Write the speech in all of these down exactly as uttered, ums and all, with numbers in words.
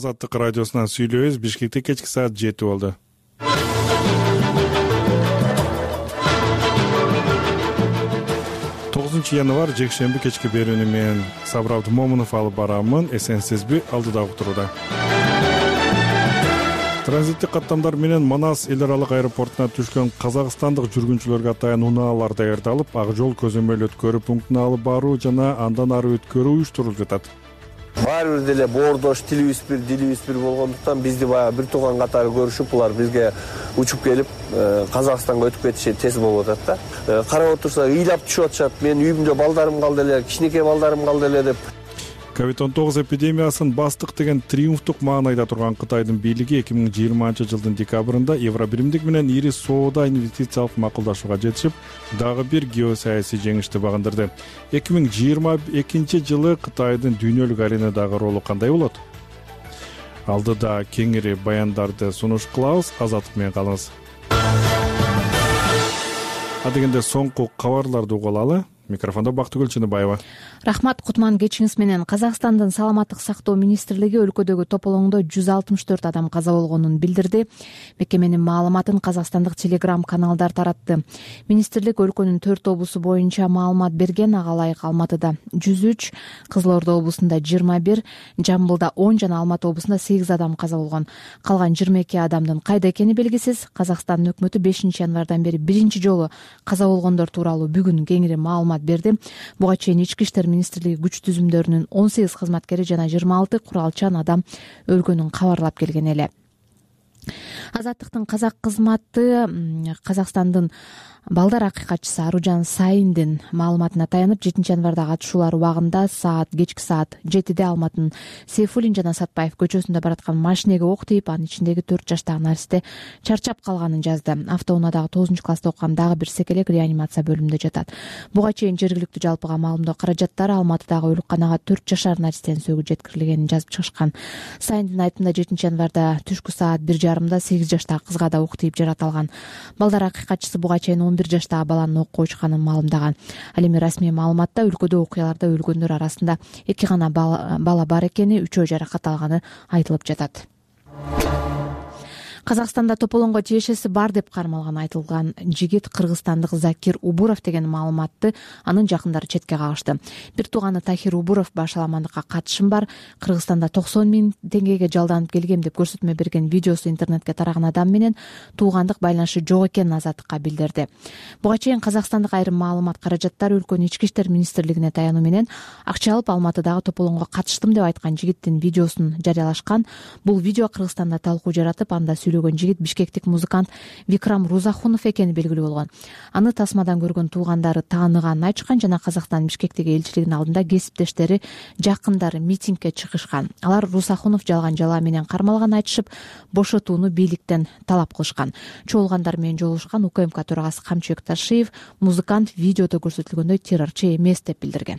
Азаттык радиосунан сүйлөбүз. Бишкекте кечки саат жети болду. тогузунчу январь жекшемби кечки берүүнү мен Сабыр Абдымомунов алып барамын. Эсенсизби? Алдыда уктурууда. Транзиттик каттамдар менен Манас эл аралык аэропортуна түшкөн казакстандык жүргүнчүлөргө атайын унаалар даярдалып, ак жол көзөмөл өткөрүү пунктуна алып баруу жана андан ары өткөрүү уюштурулуп жатат. Баары бир деле боордош, тилибиз бир, дилибиз бир болгондуктан бизди баягы бир тууган катары көрүшүп, булар бизге учуп келип, Казакстанга өтүп кетиши тез болуп атат да. Карап отурсак, ыйлап түшүп атышат. Менин үйүмдө балдарым калды эле, кичинекей балдарым калды эле деп. ковид он тогуз эпидемиясын бастык деген триумфтук маанайда турган Кытайдын бийлиги эки миң жыйырманчы жылдын декабрында Евробиримдик менен ири соода инвестициялык макулдашууга жетишип, дагы бир геосаясий жеңишти багындырды. эки миң жыйырма экинчи жылы Кытайдын дүйнөлүк аренадагы ролу кандай болот? Алдыда кеңири баяндарды сунуш кылабыз. Азаттык менен калыңыз. Адегенде соңку кабарларды угуп алалы. Микрофондо Бактыгүл Чыныбаева. Рахмат, кутман кечиңиз менен. Казакстандын саламаттык сактоо министрлиги өлкөдөгү тополоңдо жүз алтымыш төрт адам каза болгонун билдирди. Мекеменин маалыматын казакстандык телеграм каналдар таратты. Министрлик өлкөнүн төрт облусу боюнча маалымат берген. Ага ылайык Алматыда жүз үч, Кызыл Ордо облусунда жыйырма бир, Жамбылда он жана Алматы облусунда сегиз адам каза болгон. Калган жыйырма эки адамдын кайда экени белгисиз. Казакстан өкмөтү бешинчи январдан бери биринчи жолу каза болгондор тууралуу бүгүн кеңири маалымат берди. Буга чейин ички иштер министрлиги күч түзүмдөрүнүн он сегиз кызматкери жана жыйырма алты куралчан адам өлгөнүн кабарлап келген эле. Азаттыктын казак кызматы Казакстандын балдар акыйкатчысы Аружан Сайындын маалыматына таянып, жетинчи январда катышуулар убагында саат кечки саат жетиде Алматынын Сейфуллин жана Сатпаев көчөсүндө бараткан машинеге ок тийип, анын ичиндеги төрт жаштагы наристе чарчап калганын жазды. Автоунаадагы тогузунчу класста окуган дагы бир секелек реанимация бөлүмүндө жатат. Буга чейин жергиликтүү жалпыга маалымдоо каражаттары Алматыдагы өлүкканага төрт жашар наристенин сөөгү жеткирилгенин жазып чыгышкан. Сайындын айтымында жетинчи январда түшкү саат бир жарымда сегиз жаштагы кызга да ок тийип жараталган. Балдар акыйкатчысы буга чейин он бир жаштагы баланын окко учканын маалымдаган. Ал эми расмий маалыматта өлкөдө окуяларда өлгөндөр арасында эки гана бала бар экени, үчөө жаракат алганы айтылып жатат. Казакстанда тополоңго тиешеси бар деп кармалган айтылган жигит кыргызстандык Закир Убуров деген маалыматты анын жакындары четке кагышты. Бир тууганы Тахир Убуров башаламандыкка катышым бар, Кыргызстанда токсон миң теңгеге жалданып келгем деп көрсөтмө берген видеосу интернетке тараган адам менен туугандык байланышы жок экенин Азаттыкка билдирди. Буга чейин казакстандык айрым маалымат каражаттары өлкөнүн ички иштер министрлигине таянуу менен акча алып Алматыдагы тополоңго катыштым деп айткан жигиттин видеосун жарыялашкан. Бул видео Кыргызстанда талкуу жаратып, анда сүйлөгөн жигит бишкектик музыкант Викрам Рузахунов экени белгилүү болгон. Аны тасмадан көргөн туугандары тааныганын айтышкан жана Казакстан Бишкектеги элчилигинин алдында кесиптештери, жакындары митингге чыгышкан. Алар Рузахунов жалган жала менен кармалганын айтышып, бошотууну бийликтен талап кылышкан. Чогулгандар менен жолугушкан УКМК төрагасы Камчыбек Ташиев музыкант видеодо көрсөтүлгөндөй террорчу эмес деп билдирген.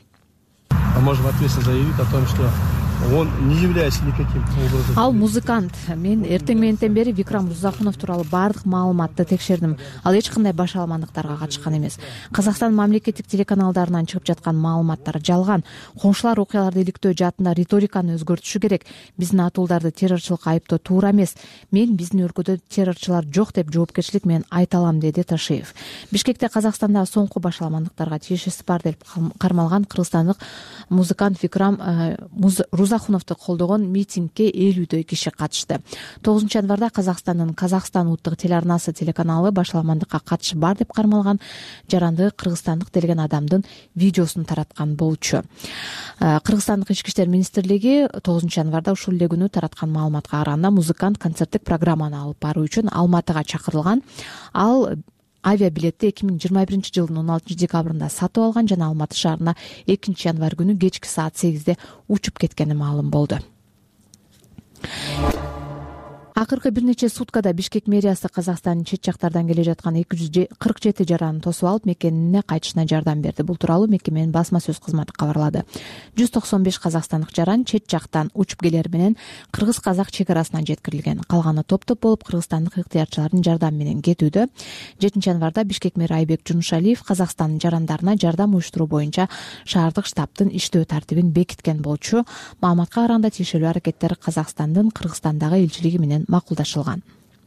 Можем ответственно заявить о том, что он не является никаким образом. Ал музыкант. Мен эртең мененден бери Викрам Рузахунов тууралуу бардык маалыматты текшердим. Ал эч кандай башаламандыктарга катышкан эмес. Казакстан мамлекеттик телеканалдарынан чыгып жаткан маалыматтар жалган. Коңшулар окуяларды иликтөө жаатында риториканы өзгөртүшү керек. Биздин атуулдарды террорчулукка айыптоо туура эмес. Мен биздин өлкөдө террорчулар жок деп жоопкерчилик менен айта алам, деди Ташиев. Бишкекте Казакстандагы соңку башаламандыктарга тиешеси бар деп кармалган кыргызстандык музыкант Викрам Рузахуновду колдогон митингге элүүдөй киши катышты. тогузунчу январда Казакстандын Казакстан улуттук телеарнасы телеканалы башаламандыкка катышы бар деп кармалган жаранды кыргызстандык делген адамдын видеосун тараткан болчу. Кыргызстандык ички иштер министрлиги тогузунчу январда ушул эле күнү тараткан маалыматка караганда музыкант концерттик программаны алып баруу үчүн Алматыга чакырылган. Ал авиабилетти эки миң жыйырма биринчи жылдын он алтынчы декабрында сатып алган жана Алматы шаарына экинчи январь күнү кечки саат сегизде учуп кеткени маалым болду. ак акыркы бир нече суткада Бишкек мэриясы Казакстандын чет жактардан келе жаткан эки жүз кырк жети жараны тосуп алып, мекенине кайтышына жардам берди. Бул тууралуу мекеменин басма сөз кызматы кабарлады. жүз токсон беш казакстандык жаран чет жактан учуп келери менен кыргыз-казак чек арасына жеткирилген. Калганы топ-топ болуп кыргызстандык ыктыярчылардын жардамы менен кетүүдө. жетинчи январда Бишкек мэри Айбек Жунушалиев Казакстандын жарандарына жардам уюштуруу боюнча шаардык штабтын иштөө тартибин бекиткен болчу. Маалыматка караганда тиешелүү аракеттер Казакстандын Кыргызстандагы элчилиги менен макулдашылган.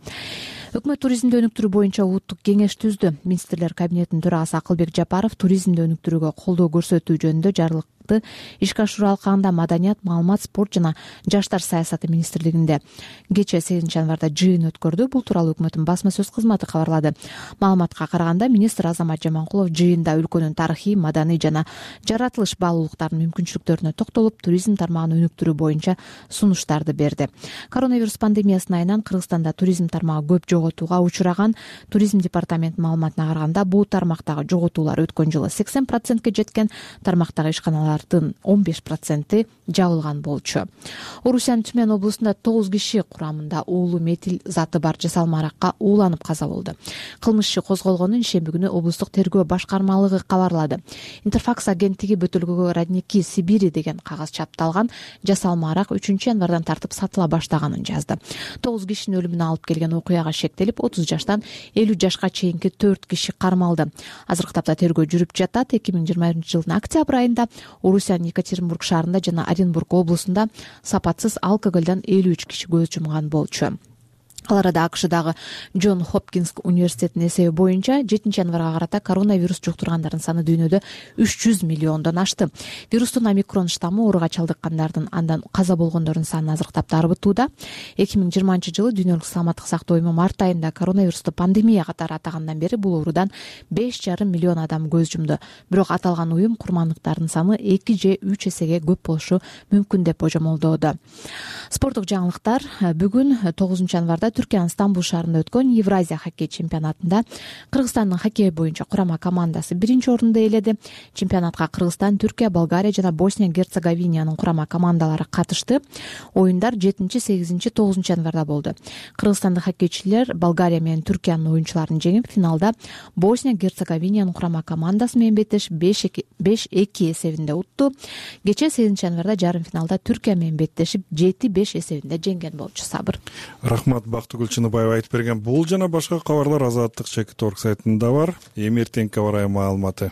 Өкмөт туризмди өнүктүрүү боюнча улуттук кеңеш түздү. Министрлер кабинетинин төрагасы Акылбек Жапаров туризмди өнүктүрүүгө колдоо көрсөтүү жөнүндө жарлык ишке ашыруу алкагында Маданият, маалымат, спорт жана жаштар саясаты министрлигинде кечээ сегизинчи январда жыйын өткөрдү. Бул тууралуу өкмөттүн басма сөз кызматы кабарлады. Маалыматка караганда министр Азамат Жаманкулов жыйында өлкөнүн тарыхый, маданий жана жаратылыш баалуулуктарынын мүмкүнчүлүктөрүнө токтолуп, туризм тармагын өнүктүрүү боюнча сунуштарды берди. Коронавирус пандемиясынын айынан Кыргызстанда туризм тармагы көп жоготууга учураган. Туризм департаментинин маалыматына караганда бул тармактагы жоготуулар өткөн жылы сексен процентке жеткен, тармактагы ишканалар он беш проценти жабылган болчу. Орусиянын Түмен облусунда тогуз киши курамында уулуу метил заты бар жасалма аракка ууланып каза болду. Кылмыш иши козголгонун ишемби күнү облустук тергөө башкармалыгы кабарлады. Интерфакс агенттиги бөтөлкөгө Родники Сибири деген кагаз чапталган жасалма арак үчүнчү январдан тартып сатыла баштаганын жазды. тогуз кишинин өлүмүнө алып келген окуяга шектелип, отуз жаштан элүү жашка чейинки төрт киши кармалды. Азыркы тапта тергөө жүрүп жатат. эки миң жыйырма биринчи жылдын октябрь айында Орусиянын Екатеринбург шаарында жана Оренбург облусунда сапатсыз алкоголдон элүү үч киши көз жумган болчу. Ал арада АКШдагы Джон Хопкинс университетинин эсеби боюнча жетинчи январга карата коронавирус жуктургандардын саны дүйнөдө үч жүз миллиондон ашты. Вирустун омикрон штаммы ооруга чалдыккандардын андан каза болгондордун саны азыркы тапта арбытууда. эки миң жыйырманчы жылы Дүйнөлүк саламаттык сактоо уюму март айында коронавирусту пандемия катары атагандан бери бул оорудан беш жарым миллион адам көз жумду. Бирок аталган уюм курмандыктардын саны эки же үч эсеге көп болушу мүмкүн деп божомолдоодо. Спорттук жаңылыктар. Бүгүн тогузунчу январда Түркиянын Стамбул шаарында өткөн Евразия хоккей чемпионатында Кыргызстандын хоккей боюнча курама командасы биринчи орунду ээледи. Чемпионатка Кыргызстан, Түркия, Болгария жана Босния Герцеговинанын курама командалары катышты. Оюндар жетинчи, сегизинчи, тогузунчу январда болду. Кыргызстандык хоккейчилер Болгария менен Түркиянын оюнчуларын жеңип, финалда Босния Герцеговинанын курама командасы менен беттешип беш эки эсебинде утту. Кечээ сегизинчи январда жарым финалда Түркия менен беттешип жети беш эсебинде жеңген болчу. Сабыр. Рахмат. Бактыгүл Чыныбаева айтып берген бул жана башка кабарлар Азаттык чекит орг сайтында бар. Эми эртеңки аба ырайы маалыматы.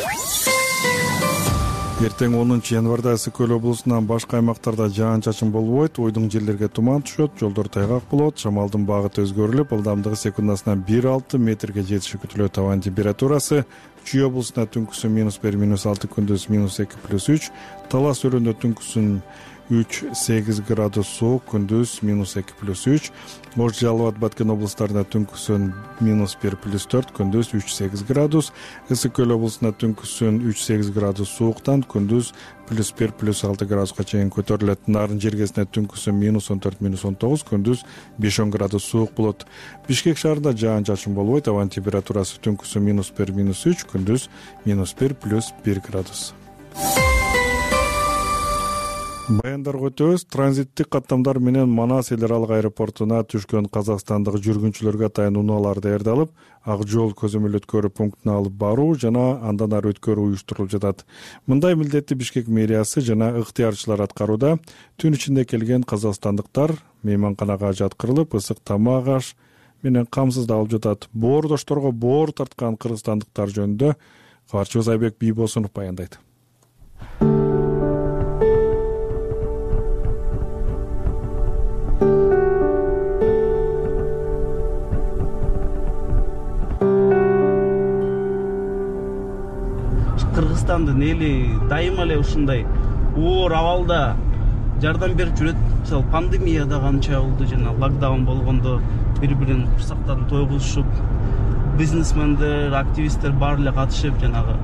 Эртең онунчу январда Ысык Көл облусунан башка аймактарда жаан-чачын болбойт, ойдуң жерлерге туман түшөт, жолдор тайгак болот, шамалдын багыты өзгөрүлүп, ылдамдыгы секундасына бир алты метрге жетиши күтүлөт. Абанын температурасы Чүй облусунда түнкүсүн минус бир, минус алты, күндүз минус эки, плюс үч, Талас өрөндө түнкүсүн үч сегиз градус суук, күндүз минус эки, плюс үч, Ош, Жалал абад, Баткен облустарында түнкүсүн минус бир, плюс төрт, күндүз үч сегиз градус, Ысык Көл облусунда түнкүсүн үч сегиз градус сууктан, күндүз плюс бир, плюс алты градуска чейин көтөрүлөт. Нарын жергесинде түнкүсүн минус он төрт, минус он тогуз, күндүз беш он градус суук болот. Бишкек шаарында жаан-чачын болбойт, абанын температурасы түнкүсүн минус бир, минус үч, күндүз минус бир, плюс бир градус. Баяндарга өтөбүз. Транзиттик каттамдар менен Манас эл аралык аэропортуна түшкөн казакстандык жүргүнчүлөргө атайын унаалар даярдалып, Ак жол көзөмөл өткөрүү пунктуна алып баруу жана андан ары өткөрүү уюштурулуп жатат. Мындай милдетти Бишкек мэриясы жана ыктыярчылар аткарууда. Түн ичинде келген казакстандыктар мейманканага жаткырылып, ысык тамак аш менен камсыздалып жатат. Боордошторго боор тарткан кыргызстандыктар жөнүндө кабарчыбыз Айбек Бийбосунов баяндайт. Кыргызстандын эли дайыма эле ушундай оор абалда жардам берип жүрөт. Мисалы пандемияда канча болду, жана локдаун болгондо бири-биринин курсактарын тойгузушуп, бизнесмендер, активисттер баары эле катышып, жанагы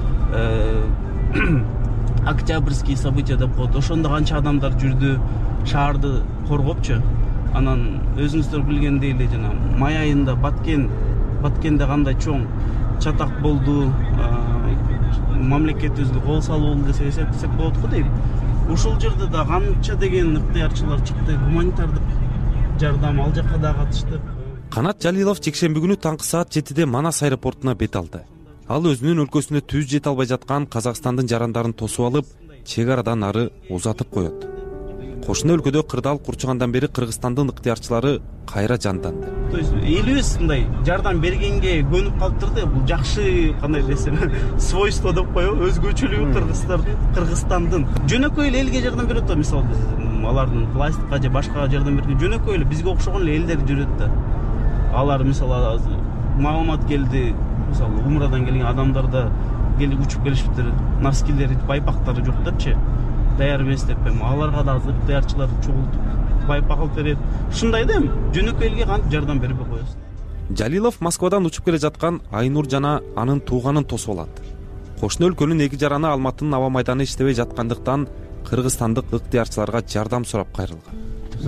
октябрьский события деп коет. Ошондо канча адамдар жүрдү, шаарды коргопчу. Анан өзүңүздөр билгендей эле жана май айында Баткен, Баткенде кандай чоң чатак болду, мамлекетибизге кол салуу болду десе эсептесек болот го дейм. Ушул жерде да канча деген ыктыярчылар чыкты, гуманитардык жардам ал жака да катыштык. Канат Жалилов жекшемби күнү таңкы саат жетиде Манас аэропортуна бет алды. Ал өзүнүн өлкөсүнө түз жете албай жаткан Казакстандын жарандарын тосуп алып, чек арадан ары узатып коет. Кошуна өлкөдө кырдаал курчугандан бери Кыргызстандын ыктыярчылары кайра жанданды. То есть элибиз мындай жардам бергенге көнүп калыптыр да, бул жакшы кандай десем свойство деп коебу, өзгөчөлүгү Кыргызстандын Кыргызстандын жөнөкөй эле элге жардам берет да. Мисалы алардын пластикка же башкага жардам берген жөнөкөй эле бизге окшогон эле элдер жүрөт да. Алар мисалы маалымат келди, мисалы умрадан келген адамдар да келип учуп келишиптир, носкилери, байпактары жок депчи, даяр эмес деп эми аларга да азыр ыктыярчылар чогултуп байпак алып берет. Ушундай да эми жөнөкөй элге кантип жардам бербей коесуз. Жалилов Москвадан учуп келе жаткан Айнур жана анын тууганын тосуп алат. Кошуна өлкөнүн эки жараны Алматынын аба майданы иштебей жаткандыктан кыргызстандык ыктыярчыларга жардам сурап кайрылган.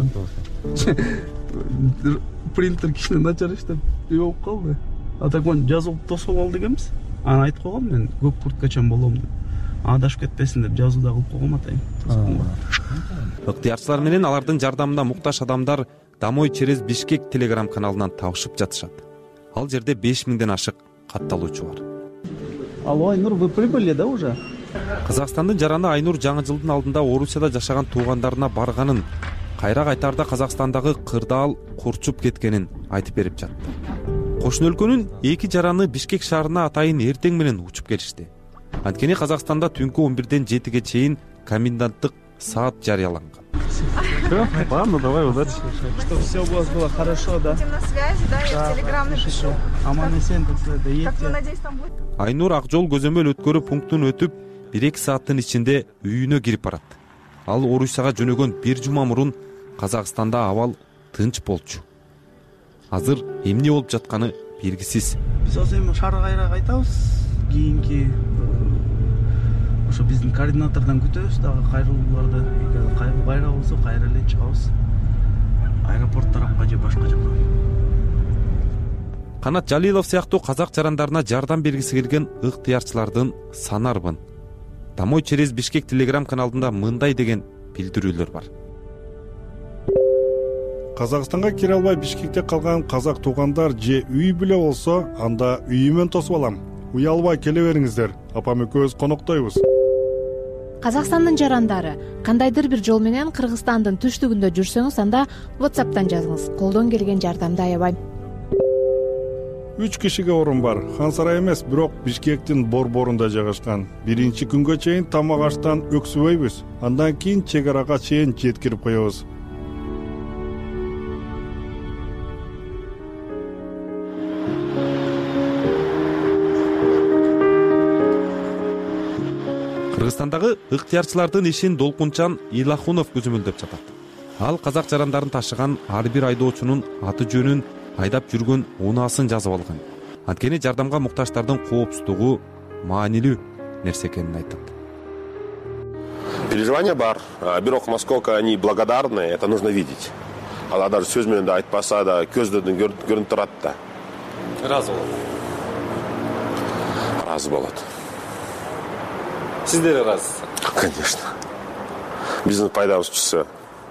Принтер кичине начар иштеп үй болуп калды. А так мен жазып тосуп ал дегенбиз. Аны айтып койгом, мен көк курткачан болом деп. Адашып кетпесин деп жазуу да кылып койгом атайын. Ыктыярчылар менен алардын жардамына муктаж адамдар Домой через Бишкек телеграм каналынан табышып жатышат. Ал жерде беш миңден ашык катталуучу бар. Алло, Айнур, вы прибыли, да, уже? Казакстандын жараны Айнур жаңы жылдын алдында Орусияда жашаган туугандарына барганын, кайра кайтарда Казакстандагы кырдаал курчуп кеткенин айтып берип жатты. Кошуна өлкөнүн эки жараны Бишкек шаарына атайын эртең менен учуп келишти. Анткени Казакстанда түнкү он бирден жетиге чейин коменданттык саат жарыяланган. Ладно, давай, удачи. Чтобы все у вас было хорошо, да? Будем на связи, да, я в телеграм напишу. Аман-эсен, да, едьте. Так, ну, надеюсь, там будет. Айнур ак жол көзөмөл өткөрүү пунктун өтүп, бир-эки сааттын ичинде үйүнө кирип барат. Ал Орусияга жөнөгөн бир жума мурун Казакстанда абал тынч болчу. Азыр эмне болуп жатканы белгисиз. Биз азыр эми шаар кайра кайтабыз. Кийинки ошо биздин координатордон күтөбүз дагы кайрылууларды. Эгер кайрылуу байра болсо кайра эле чыгабыз. Аэропорт тарапка же башка жака. Канат Жалилов сыяктуу казак жарандарына жардам бергиси келген ыктыярчылардын саны арбын. Домой через Бишкек телеграм каналында мындай деген билдирүүлөр бар. Казакстанга кире албай Бишкекте калган казак туугандар же үй бүлө болсо, анда үйүмөн тосуп алам. Уялбай келе бериңиздер. Апам экөөбүз коноктойбуз. Казакстандын жарандары кандайдыр бир жол менен Кыргызстандын түштүгүндө жүрсөңүз, анда WhatsApp'тан жазыңыз. Колдон келген жардамды аябай. Үч кишиге орун бар. Хан сарай эмес, бирок Бишкектин борборунда жайгашкан. Биринчи күнгө чейин тамак аштан өксүбөйбүз. Андан кийин чек арага чейин жеткирип коебуз. Кыргызстандагы ыктыярчылардын ишин Долкунчан Илахунов көзөмөлдөп жатат. Ал казак жарандарын ташыган ар бир айдоочунун аты жөнүн, айдап жүргөн унаасын жазып алган. Анткени жардамга муктаждардын коопсуздугу маанилүү нерсе экенин айтат. Переживания бар, бирок насколько они благодарны, это нужно видеть. Ала даже сөз менен да айтпаса да көздөрдөн көрүнүп турат да. Ыраазы болот. Ыраазы болот. Сиздер ыраазысыз? Конечно. Биздин пайдабыз түшсө.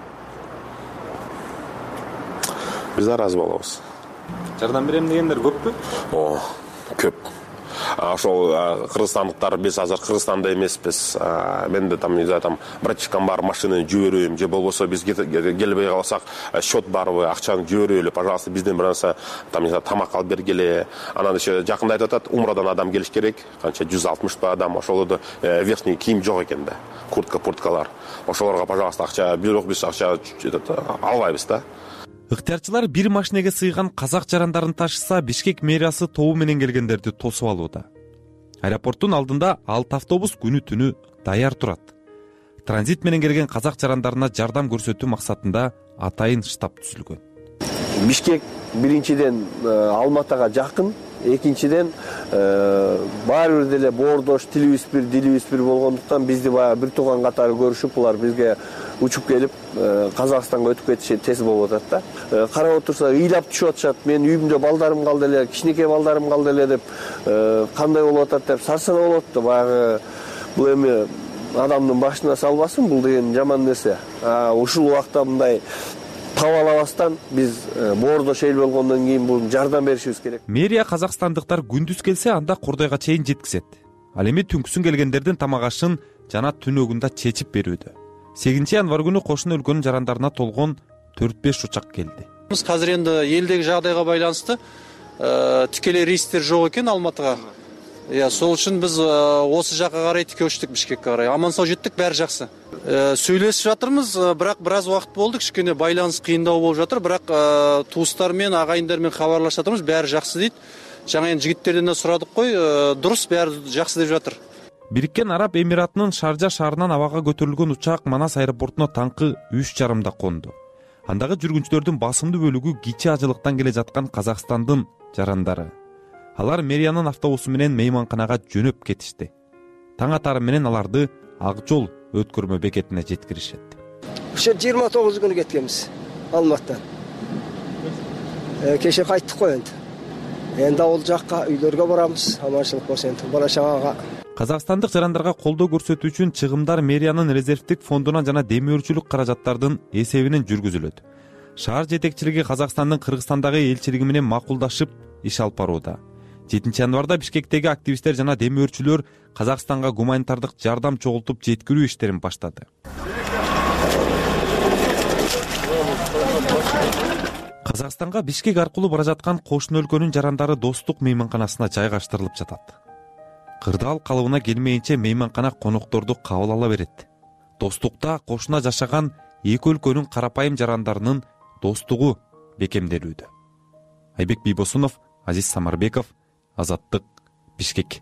Биз ыраазы болобуз. Жардам берем дегендер көппү? О, көп. Ошол кыргызстандыктар биз азыр Кыргызстанда эмеспиз. Мен да там, не знаю, там братчикам бар, машинаны жиберип, же болбосо биз келбей калсак, счет барбы, акчаны жиберели, пожалуйста, бизден бир нерсе, там, не знаю, тамак алып бергиле. Анан иши жакында айтып атат, умрадан адам келиш керек, канча жүз алтымыш адам, ошолордо верхний кийим жок экен да, куртка, курткалар. Ошолорго, пожалуйста, акча, бирок биз акча албайбыз да. Ыктыярчылар бир машинеге сыйган казак жарандарын ташыса, Бишкек мэриясы тобу менен келгендерди тосуп алууда. Аэропорттун алдында алты автобус күнү түнү даяр турат. Транзит менен келген казак жарандарына жардам көрсөтүү максатында атайын штаб түзүлгөн. Бишкек биринчиден Алматага жакын, экинчиден баары бир деле боордош, тилибиз бир, дилибиз бир болгондуктан бизди баягы бир тууган катары көрүшүп, булар бизге учуп келип Казакстанга өтүп кетиши тез болуп атат да. Карап отурса, ыйлап түшүп атышат. Мен үйүмдө балдарым калды эле, кичинекей балдарым калды эле деп, кандай болуп атат деп сарсана болот да. Баягы бул эми адамдын башына салбасын, бул деген жаман нерсе. Ушул убакта мындай табалабастан биз боордош эл болгондон кийин бул жардам беришибиз керек. Мэрия казакстандыктар күндүз келсе анда Курдайга чейин жеткизет. Ал эми түнкүсүн келгендердин тамак ашын жана түнөгүн да чечип берүүдө. сегизинчи январь күнү кошуна өлкөнүн жарандарына толгон төрт беш учак келди. Биз азыр энди элдеги жагдайга байланыштуу тикелей рейстер жок экен Алматыга. Иә, сол үчүн биз осы жака карай тике өчтүк, Бишкекке карай. Аман сау жеттик, баары жакшы. Сүйлөшүп жатырмыз, бирок бир аз убакыт болду, кичине байланыш кыйындоо болуп жатыр, бирок туустар менен, агайындар менен кабарлашып жатырмыз, баары жакшы дейт. Жаңа эми жигиттерден да сурадык кой, дурус, баары жакшы деп жатыр. Бириккен Араб Эмиратынын Шаржа шаарынан абага көтөрүлгөн учак Манас аэропортуна таңкы үч жарымда конду. Андагы жүргүнчүлөрдүн басымдуу бөлүгү кичи ажылыктан келе жаткан Казакстандын жарандары. Алар мэриянын автобусу менен мейманканага жөнөп кетишти. Таң атары менен аларды Ак жол өткөрмө бекетине жеткиришет. Ошо жыйырма тогузу күнү кеткенбиз Алматыдан. Кеше кайттык го энди. Энди ал жакка үйлөргө барабыз, аманчылык болсо энди бала чагага. Казакстандык жарандарга колдоо көрсөтүү үчүн чыгымдар мэриянын резервдик фондунан жана демөөрчүлүк каражаттардын эсебинен жүргүзүлөт. Шаар жетекчилиги Казакстандын Кыргызстандагы элчилиги менен макулдашып иш алып барууда. жетинчи январда Бишкектеги активисттер жана демөөрчүлөр Казакстанга гуманитардык жардам чогултуп жеткирүү иштерин баштады. Казакстанга Бишкек аркылуу бара жаткан кошуна өлкөнүн жарандары Достук мейманканасына жайгаштырылып жатат. Кырдаал калыбына келмейинче мейманкана конокторду кабыл ала берет. Достукта кошуна жашаган эки өлкөнүн карапайым жарандарынын достугу бекемделүүдө. Айбек Бийбосунов, Азиз Самарбеков, Азаттык, Бишкек.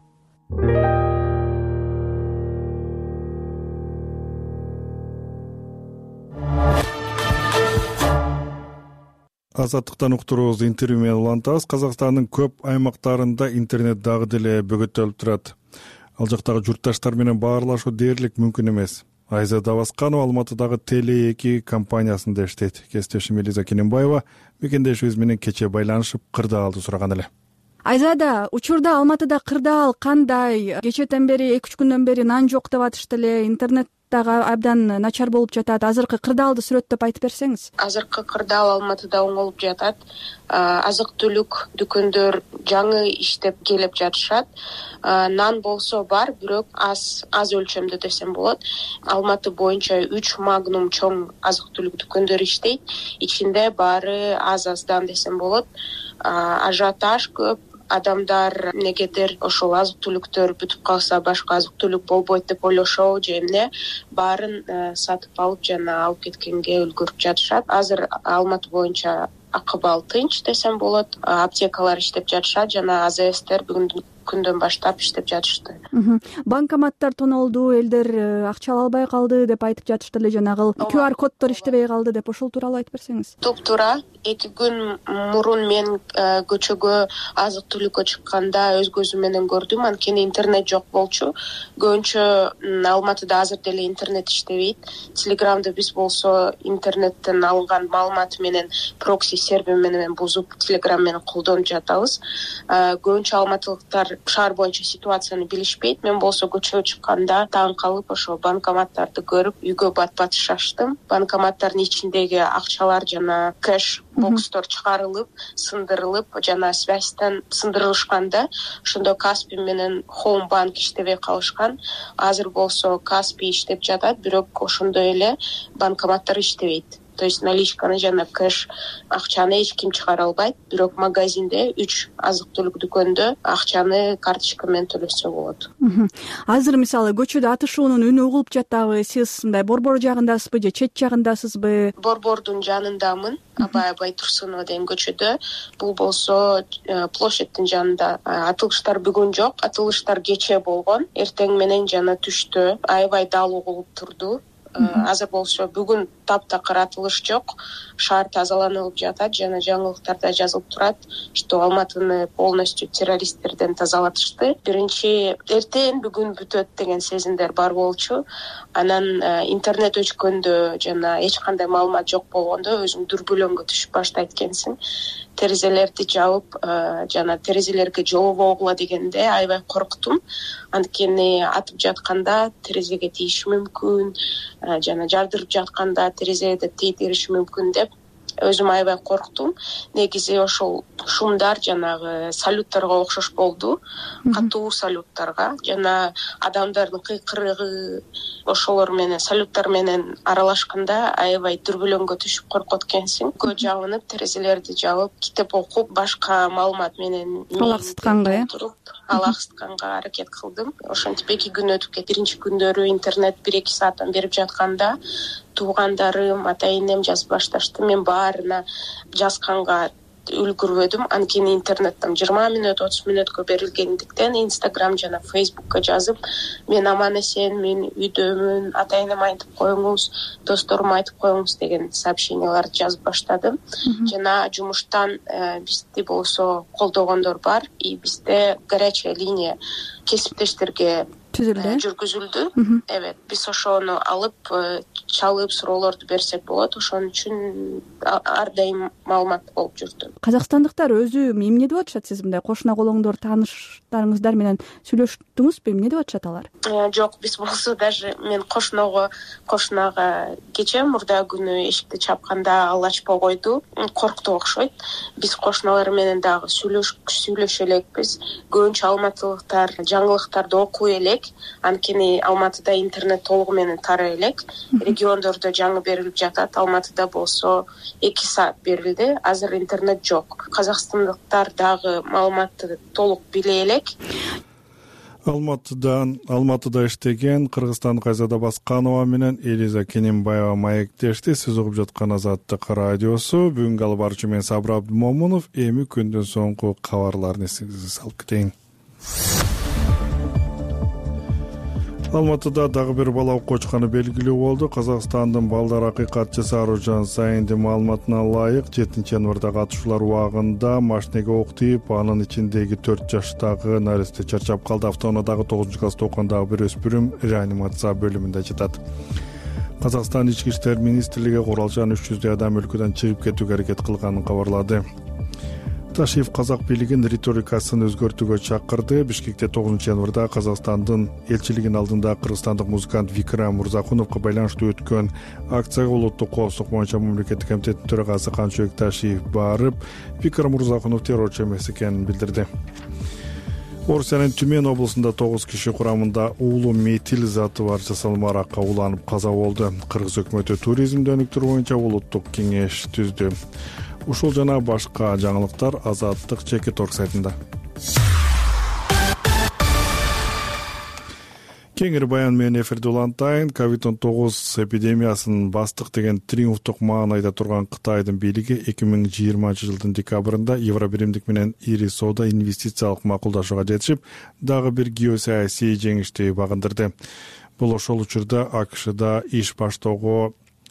Азаттыктан уктуруубуз интервью менен улантабыз. Казакстандын көп аймактарында интернет дагы деле бөгөттөлүп турат. Ал жактагы журтташтар менен баарлашуу дээрлик мүмкүн эмес. Айза Давасканова Алматыдагы Теле эки компаниясында иштейт. Кесиптешим Элиза Кененбаева мекендешибиз менен кече байланышып кырдаалды сураган эле. Айзада, учурда Алматыда кырдаал кандай? Кечетен бери эки үч күндөн бери нан жок деп атышты эле, интернет дагы абдан начар болуп жатат. Азыркы кырдаалды сүрөттөп айтып берсеңиз. Азыркы кырдаал Алматыда оңолуп жатат. Азык түлүк дүкөндөр жаңы иштеп келип жатышат. Нан болсо бар, бирок аз аз өлчөмдө десем болот. Алматы боюнча үч магнум чоң азык түлүк дүкөндөр иштейт. Ичинде баары аз-аздан десем болот. Ажиотаж көп. Адамдар негедир ошол азык түлүктөр бүтүп калса башка азык түлүк болбойт деп ойлошобу же эмне, баарын сатып алып жана алып кеткенге үлгүрүп жатышат. Азыр Алматы боюнча акыбал тынч десем болот. Аптекалар иштеп жатышат жана АЗСтер бүгүн күндөн баштап иштеп жатышты. Банкоматтар тонолду, элдер акча ала албай калды деп айтып жатышты эле, жанагы ку ар коддор иштебей калды деп, ошол тууралуу айтып берсеңиз. Туп-туура. Эки күн мурун мен көчөгө азык түлүккө чыкканда өз көзүм менен көрдүм, анткени интернет жок болчу. Көбүнчө Алматыда азыр деле интернет иштебейт. Телеграмды биз болсо интернеттен алынган маалымат менен прокси сервер менен бузуп Телеграм менен колдонуп жатабыз. Көбүнчө алматылыктар шаар боюнча ситуацияны билишпейт. Мен болсо көчөгө чыкканда таң калып ошо банкоматтарды көрүп үйгө бат-бат шаштым. Банкоматтардын ичиндеги акчалар жана кэш бокстор чыгарылып, сындырылып, жана связьтан сындырылышканда, ошондо Каспий менен Home Bank иштебей калышкан. Азыр болсо Каспий иштеп жатат, бирок ошондой эле банкоматтар иштебейт. То есть наличканы жана кэш акчаны эч ким чыгара албайт, бирок магазинде үч азык түлүк дүкөндө акчаны карточка менен төлөсө болот. Азыр мисалы көчөдө атышуунун үнү угулуп жатабы? Сиз мындай борбор жагындасызбы же чет жагындасызбы? Борбордун жанындамын. Абай Турсунова деген көчөдө. Бул болсо площадьтын жанында. Атылыштар бүгүн жок, атылыштар кечээ болгон. Эртең менен жана түштө аябай дал угулуп турду. Азыр болсо бүгүн таптакыр атылыш жок. Шаар тазаланып жатат жана жаңылыктарда жазылып турат, что Алматыны полностью террористтерден тазалатышты. Биринчи эртең бүгүн бүтөт деген сезимдер бар болчу. Анан интернет өчкөндө жана эч кандай маалымат жок болгондо өзүң дүрбөлөңгө түшүп баштайт экенсиң. Терезелерди жабып жана терезелерге жолобогула дегенде аябай корктум. Анткени атып жатканда терезеге тийиши мүмкүн, жана жардырып жатканда терезеде тейип бериши мүмкүн деп өзүм аябай корктум. Негизи ошол шумдар жанагы салюттарга окшош болду, катуу салюттарга жана адамдардын кыйкырыгы ошолор менен салюттар менен аралашканда аябай дүрбөлөңгө түшүп коркот экенсиң. Көө жабынып, терезелерди жабып, китеп окуп, башка маалымат менен алаксытканга э алаксытканга аракет кылдым. Ошентип эки күн өтүп кетти. Биринчи күндөрү интернет бир эки сааттан берип жатканда туугандарым, ата-энем жазып башташты. Мен баарына жазганга үлгүрбөдүм. Анткени интернеттен жыйырма мүнөт, отуз мүнөткө берилгендиктен Instagram жана Facebookка жазып, мен аман эсен, мен үйдөмүн, ата-энем айтып коюңуз, досторум айтып коюңуз деген сообщенияларды жазып баштадым. Жана жумуштан бизди болсо колдогондор бар. И бизде горячая линия кесиптештерге жүргүзүлдү. Evet, биз ошону алып чалып суроолорду берсек болот. Ошон үчүн ар дайым маалымат болуп жүрдү. Казакстандыктар өзү эмне деп атышат? Сиз мындай кошуна колоңдор, тааныштарыңыздар менен сүйлөштүңүзбү? Эмне деп атышат алар? Жок, биз болсо даже мен кошунага кошунага кече мурда күнү эшикти чапканда ал ачпай койду. Коркту окшойт. Биз кошуналар менен дагы сүйлөшө элекпиз. Көбүнчө алматылыктар жаңылыктарды окуй элек. Анткени Алматыда интернет толугу менен тарай элек. Региондордо жаңы берилип жатат. Алматыда болсо эки саат берилди. Азыр интернет жок. Казакстандыктар дагы маалыматты толук биле элек. Алматыдан Алматыда иштеген кыргызстандык Айзада Басканова менен Элиза Кененбаева маектешти. Сиз угуп жаткан Азаттык радиосу. Бүгүнкү алып баруучу мен Сабыр Абдымомунов. Эми күндүн соңку кабарларын эсиңизге салып кетейин. Алматыда дагы бир бала окуучканы белгилүү болду. Казакстандын балдар акыйкатчысы Аружан Сайындын маалыматына ылайык, жетинчи январда катышуулар убагында машинеге ок тийип, анын ичиндеги төрт жаштагы наристе чарчап калды. Автоунаадагы тогузунчу класста окугандагы бир өспүрүм реанимация бөлүмүндө жатат. Казакстан Ички иштер министрлиги куралчан үч жүздөй адам өлкөдөн чыгып кетүүгө аракет кылганын кабарлады. Ташиев казак бийлигин риторикасын өзгөртүүгө чакырды. Бишкекте тогузунчу январда Казакстандын элчилигинин алдында кыргызстандык музыкант Викрам Мурзакуновго байланыштуу өткөн акцияга улуттук коопсуздук боюнча мамлекеттик комитеттин төрагасы Канчыбек Ташиев барып, Викрам Мурзакунов террорчу эмес экенин билдирди. Орусиянын Түмен облусунда тогуз киши курамында уулуу метил заты бар жасалма аракка уланып каза болду. Кыргыз өкмөтү туризмди өнүктүрүү боюнча улуттук кеңеш түздү. Ушул жана башка жаңылыктар Азаттык Чекит орг сайтында. Кеңири баян менен эфирде улантайын. ковид он тогуз эпидемиясын бастык деген триумфтук маанайда турган Кытайдын бийлиги эки миң жыйырманчы жылдын декабрында Евробиримдик менен ири соода инвестициялык макулдашууга жетишип, дагы бир геосаясий жеңишти багындырды. Бул ошол учурда АКШда иш баштоого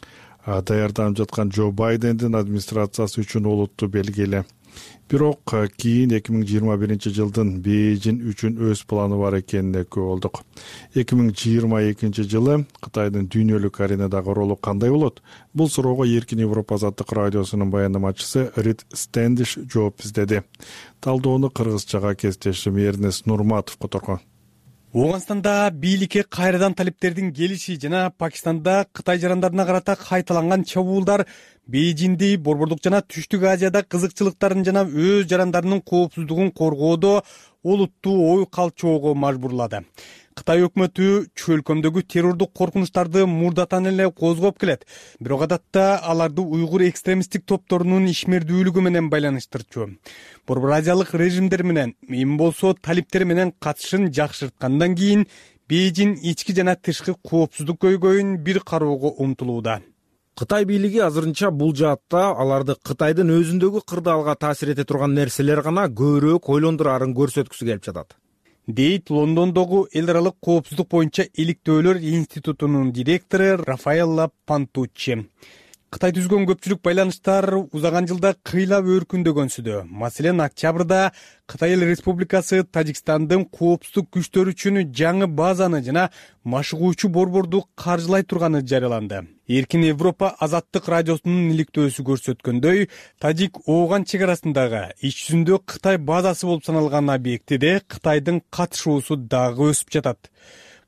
даярданып жаткан Джо Байдендин администрациясы үчүн олуттуу белгиле. Бирок кийин эки миң жыйырма биринчи жылдын Бейжин үчүн өз планы бар экенине күбө болдук. эки миң жыйырма экинчи жылы Кытайдын дүйнөлүк аренадагы ролу кандай болот? Бул суроого Эркин Европа Азаттык радиосунун баяндамачысы Рид Стендиш жооп издеди. Талдоону кыргызчага кесиптешим Эрнест Нурматов которгон. Ооганстанда бийликке кайрадан талиптердин келиши жана Пакистанда Кытай жарандарына карата кайталанган чабуулдар Бейжинди Борбордук жана Түштүк Азияда кызыкчылыктарын жана өз жарандарынын коопсуздугун коргоодо олуттуу ой калчоого мажбурлады. Кытай өкмөтү чөлкөмдөгү террордук коркунучтарды мурдатан эле козгоп келет. Бирок адатта аларды уйгур экстремисттик топторунун ишмердүүлүгү менен байланыштырчу. Борбор азиялык режимдер менен, эми болсо талиптер менен катышын жакшырткандан кийин Бейжин ички жана тышкы коопсуздук көйгөйүн бир кароого умтулууда. Кытай бийлиги азырынча бул жаатта аларды Кытайдын өзүндөгү кырдаалга таасир эте турган нерселер гана көбүрөөк ойлондурарын көрсөткүсү келип жатат, дейт Лондондогу эл аралык коопсуздук боюнча иликтөөлөр институтунун директору Рафаэлла Пантуччи. Кытай түзгөн көпчүлүк байланыштар узаган жылда кыйлап өркүндөгөнсүдө. Маселен, октябрда Кытай Эл Республикасы Тажикстандын коопсуздук күчтөрү үчүн жаңы базаны жана машыгуучу борборду каржылай турганы жарыяланды. Эркин Европа Азаттык радиосунун иликтөөсү көрсөткөндөй, Тажик-Ооган чек арасындагы иш жүзүндө Кытай базасы болуп саналган объектиде Кытайдын катышуусу дагы өсүп жатат.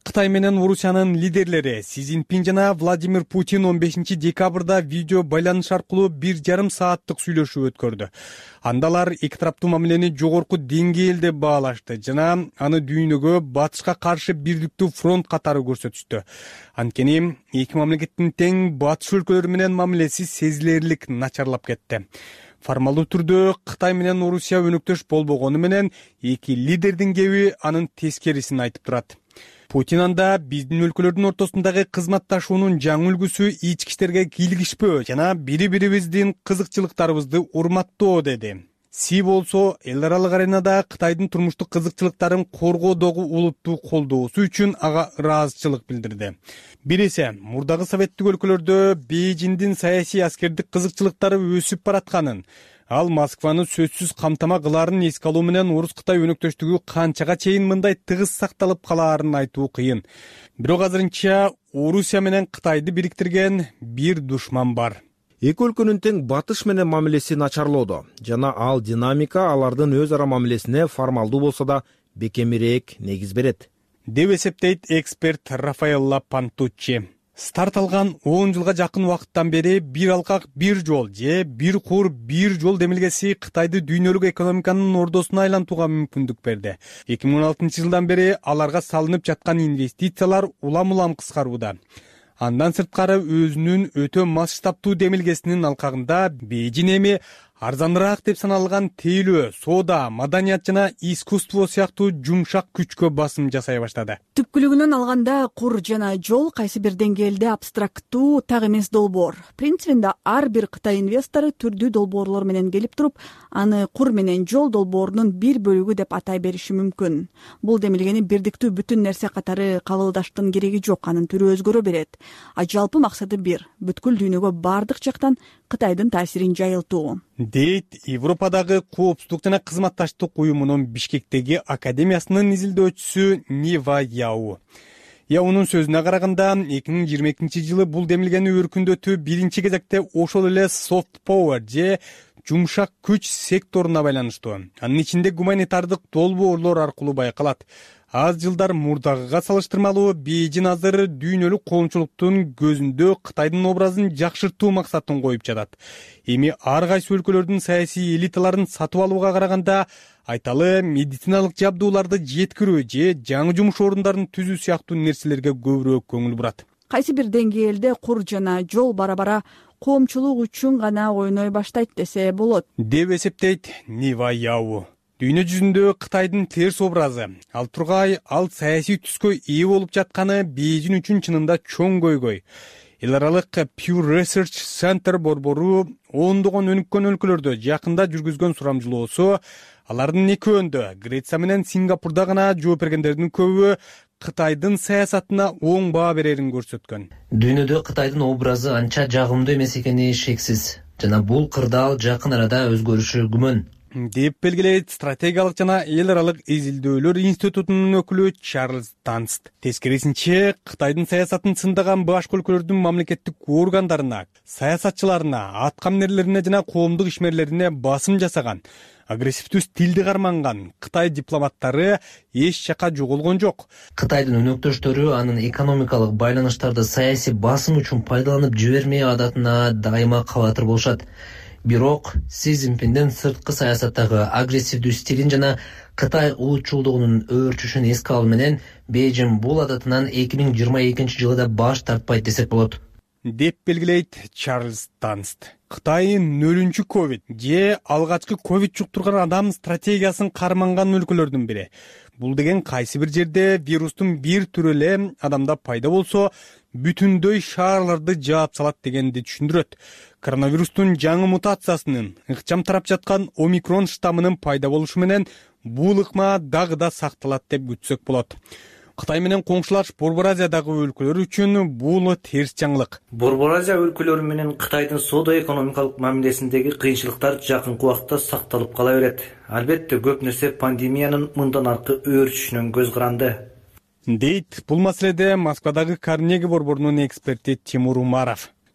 Кытай менен Орусиянын лидерлери Си Цзиньпин жана Владимир Путин он бешинчи декабрда видео байланыш аркылуу бир жарым сааттык сүйлөшүү өткөрдү. Анда алар эки тараптуу мамилени жогорку деңгээлде баалашты жана аны дүйнөгө батышка каршы бирдиктүү фронт катары көрсөтүштү. Анткени эки мамлекеттин тең батыш өлкөлөрү менен мамилеси сезилерлик начарлап кетти. Формалдуу түрдө Кытай менен Орусия өнөктөш болбогону менен эки лидердин кеби анын тескерисин айтып турат. Путин анда биздин өлкөлөрдүн ортосундагы кызматташуунун жаңы үлгүсү ички иштерге кийлигишпөө жана бири бирибиздин кызыкчылыктарыбызды урматтоо деди. Си болсо эл аралык аренада Кытайдын турмуштук кызыкчылыктарын коргоодогу улуттуу колдоосу үчүн ага ыраазычылык билдирди. Бир эсе мурдагы советтик өлкөлөрдө Бейжиңдин саясий аскердик кызыкчылыктары өсүп баратканын, ал Москваны сөзсүз камтама кылаарын эске алуу менен Орус-Кытай өнөктөштүгү канчага чейин мындай тыгыз сакталып калаарын айтуу кыйын. Бирок азырынча Орусия менен Кытайды бириктирген бир душман бар. Эки өлкөнүн тең батыш менен мамилеси начарлоодо жана ал динамика алардын өз ара мамилесине формалдуу болсо да бекемирээк негиз берет, деп эсептейт эксперт Рафаэлла Пантуччи. Старт алган он жылга жакын убакыттан бери бир алкак бир жол же бир кур бир жол демилгеси Кытайды дүйнөлүк экономиканын ордосуна айлантууга мүмкүндүк берди. эки миң он алтынчы жылдан бери аларга салынып жаткан инвестициялар улам-улам кыскарууда. Андан сырткары өзүнүн өтө масштабтуу демилгесинин алкагында Бейжиң эми арзаныраак деп саналган тейлөө, соода, маданият жана искусство сыяктуу жумшак күчкө басым жасай баштады. Түпкүлүгүнөн алганда кур жана жол кайсы бир деңгээлде абстракттуу так эмес долбоор. Принцибинде ар бир Кытай инвестору түрдүү долбоорлор менен келип туруп, аны кур менен жол долбоорунун бир бөлүгү деп атай бериши мүмкүн. Бул демилгени бирдиктүү бүтүн нерсе катары кабылдаштын кереги жок, анын түрү өзгөрө берет. А жалпы максаты бир, бүткүл дүйнөгө бардык жактан Кытайдын таасирин жайылтуу, дейт Европадагы коопсуздук жана кызматташтык уюмунун Бишкектеги академиясынын изилдөөчүсү Нива Яу. Яунун сөзүнө караганда, эки миң жыйырма экинчи жылы бул демилгени өркүндөтүү биринчи кезекте ошол эле soft power же жумшак күч секторуна байланыштуу. Анын ичинде гуманитардык долбоорлор аркылуу байкалат. Аз жылдар мурдагыга салыштырмалуу Бейжиң азыр дүйнөлүк коомчулуктун көзүндө Кытайдын образын жакшыртуу максатын коюп жатат. Эми ар кайсы өлкөлөрдүн саясий элиталарын сатып алууга караганда айталы медициналык жабдууларды жеткирүү же жаңы жумуш орундарын түзүү сыяктуу нерселерге көбүрөөк көңүл бурат. Кайсы бир деңгээлде кур жана жол бара-бара коомчулук үчүн гана ойной баштайт десе болот, деп эсептейт Нива Яу. Дүйнө жүзүндө Кытайдын терс образы, ал тургай ал саясий түскө ээ болуп жатканы Бейжиң үчүн чынында чоң көйгөй. Эл аралык Pew Research Center борбору ондогон өнүккөн өлкөлөрдө жакында жүргүзгөн сурамжылоосу, алардын экөөндө Греция менен Сингапурда гана жооп бергендердин көбү Кытайдын саясатына оң баа берерин көрсөткөн. Дүйнөдө Кытайдын образы анча жагымдуу эмес экени шексиз жана бул кырдаал жакын арада өзгөрүшү күмөн, деп белгилейт стратегиялык жана эл аралык изилдөөлөр институтунун өкүлү Чарльз Танст. Тескерисинче, Кытайдын саясатын сындаган башка өлкөлөрдүн мамлекеттик органдарына, саясатчыларына, аткамнерлерине жана коомдук ишмерлерине басым жасаган, агрессивдүү стилди карманган Кытай дипломаттары эч жака жоголгон жок. Кытайдын өнөктөштөрү анын экономикалык байланыштарды саясий басым үчүн пайдаланып жибермей адатына дайыма кабатыр болушат. Бирок Си Цзиньпиндин сырткы саясаттагы агрессивдүү стилин жана Кытай улутчулдугунун өөрчүшүн эске алуу менен Бейжиң бул адатынан эки миң жыйырма экинчи жылы да баш тартпайт десек болот, деп белгилейт Чарльз Танст. Кытай нөлүнчү ковид же алгачкы ковид жуктурган адам стратегиясын карманган өлкөлөрдүн бири. Бул деген кайсы бир жерде вирустун бир түрү эле адамда пайда болсо, бүтүндөй шаарларды жаап салат дегенди түшүндүрөт. Коронавирустун жаңы мутациясынын ыкчам тарап жаткан омикрон штаммынын пайда болушу менен бул ыкма дагы да сакталат деп күтсөк болот. Кытай менен коңшулаш Борбор Азиядагы өлкөлөр үчүн бул терс жаңылык. Борбор Азия өлкөлөрү менен Кытайдын соода-экономикалык мамилесиндеги кыйынчылыктар жакынкы убакытта сакталып кала берет. Албетте көп нерсе пандемиянын мындан аркы өөрчүшүнөн көз каранды, дейт бул маселеде Москвадагы Карнеги борборунун эксперти Тимур Умаров.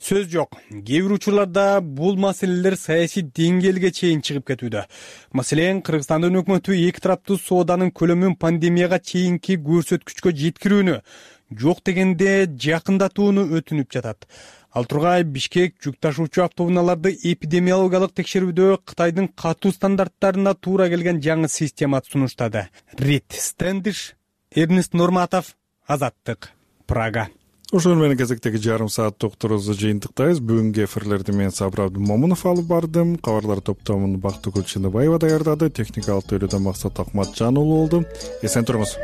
Сөз жок, кээ бир учурларда бул маселелер саясий деңгээлге чейин чыгып кетүүдө. Маселен, Кыргызстандын өкмөтү эки тараптуу сооданын көлөмүн пандемияга чейинки көрсөткүчкө жеткирүүнү, жок дегенде жакындатууну өтүнүп жатат. Ал тургай Бишкек жүк ташуучу автоунааларды эпидемиологиялык текшерүүдө Кытайдын катуу стандарттарына туура келген жаңы система сунуштады. Рит Стендиш, Эрнест Нурматов, Азаттык, Прага. Ошол менен кезектеги жарым сааттык турубузду жыйынтыктайбыз. Бүгүнкү эфирлерди мен Сабыр Абдымомунов алып бардым. Кабарлар топтомун Бактыгүл Чыныбаева даярдады. Техникалык тейлөөдө Максат Акматжан уулу болду. Эсен туруңуз.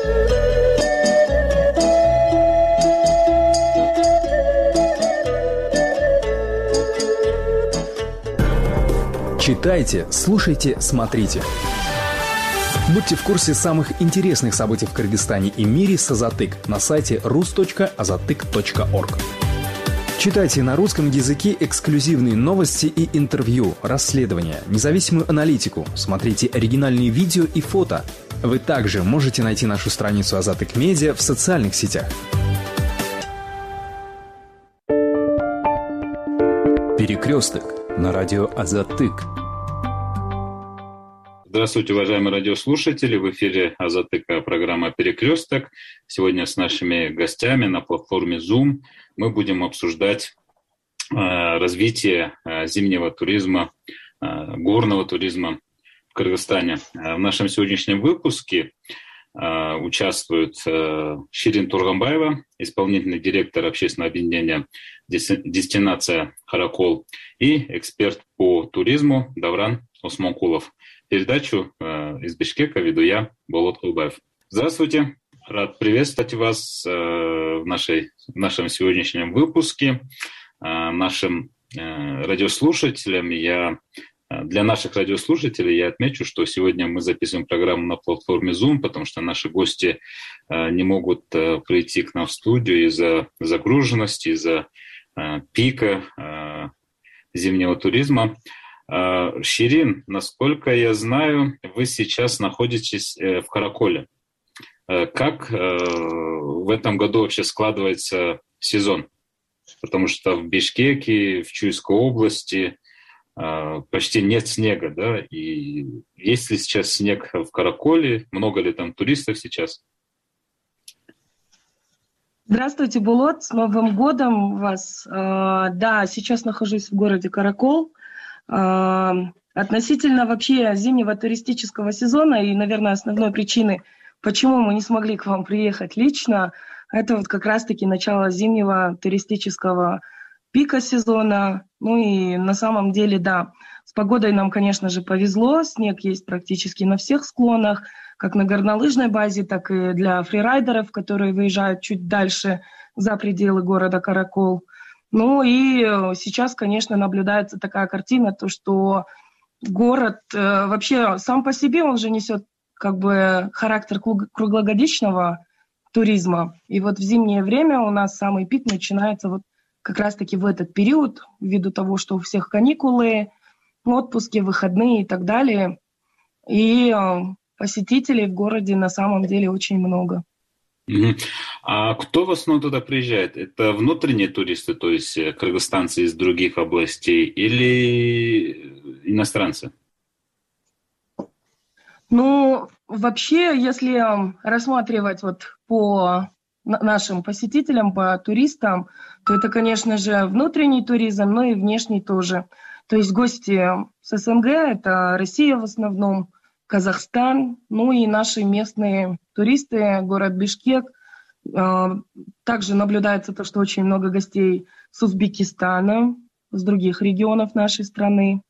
Читайте, слушайте, смотрите. Будьте в курсе самых интересных событий в Кыргызстане и мире с Азатык на сайте рус точка азатык точка орг. Читайте на русском языке эксклюзивные новости и интервью, расследования, независимую аналитику, смотрите оригинальные видео и фото. Вы также можете найти нашу страницу Азатык Медиа в социальных сетях. Перекресток на радио Азатык. Здравствуйте, уважаемые радиослушатели. В эфире Азатыка, программа «Перекресток». Сегодня с нашими гостями на платформе Zoom мы будем обсуждать э, развитие э, зимнего туризма, э, горного туризма в Кыргызстане. В нашем сегодняшнем выпуске э, участвует э, Ширин Турганбаева, исполнительный директор общественного объединения «Дестинация Каракол», и эксперт по туризму Давран Осмонкулов. Передачу э, из Бишкека веду я, Болот Кулбаев. Здравствуйте, рад приветствовать вас э, в, нашей, в нашем сегодняшнем выпуске. Э, нашим э, радиослушателям я, э, для наших радиослушателей я отмечу, что сегодня мы записываем программу на платформе Zoom, потому что наши гости э, не могут э, прийти к нам в студию из-за загруженности, из-за э, пика э, зимнего туризма. Ширин, насколько я знаю, вы сейчас находитесь в Караколе. Как в этом году вообще складывается сезон? Потому что в Бишкеке, в Чуйской области почти нет снега, да? И есть ли сейчас снег в Караколе? Много ли там туристов сейчас? Здравствуйте, Болот, с Новым годом вас. Да, сейчас нахожусь в городе Каракол. Относительно вообще зимнего туристического сезона и, наверное, основной причины, почему мы не смогли к вам приехать лично, это вот как раз-таки начало зимнего туристического пика сезона. Ну и на самом деле, да, с погодой нам, конечно же, повезло. Снег есть практически на всех склонах, как на горнолыжной базе, так и для фрирайдеров, которые выезжают чуть дальше за пределы города Каракол. Ну и сейчас, конечно, наблюдается такая картина, то что город э, вообще сам по себе, он же несет как бы характер круглогодичного туризма. И вот в зимнее время у нас самый пик начинается вот как раз-таки в этот период, ввиду того, что у всех каникулы, отпуски, выходные и так далее. И э, посетителей в городе на самом деле очень много. А кто в основном туда приезжает? Это внутренние туристы, то есть кыргызстанцы из других областей, или иностранцы? Ну, вообще, если рассматривать вот по нашим посетителям, по туристам, то это, конечно же, внутренний туризм, но и внешний тоже. То есть гости с СНГ, это Россия в основном, Казахстан, ну и наши местные туристы, город Бишкек. Также наблюдается то, что очень много гостей с Узбекистана, с других регионов нашей страны.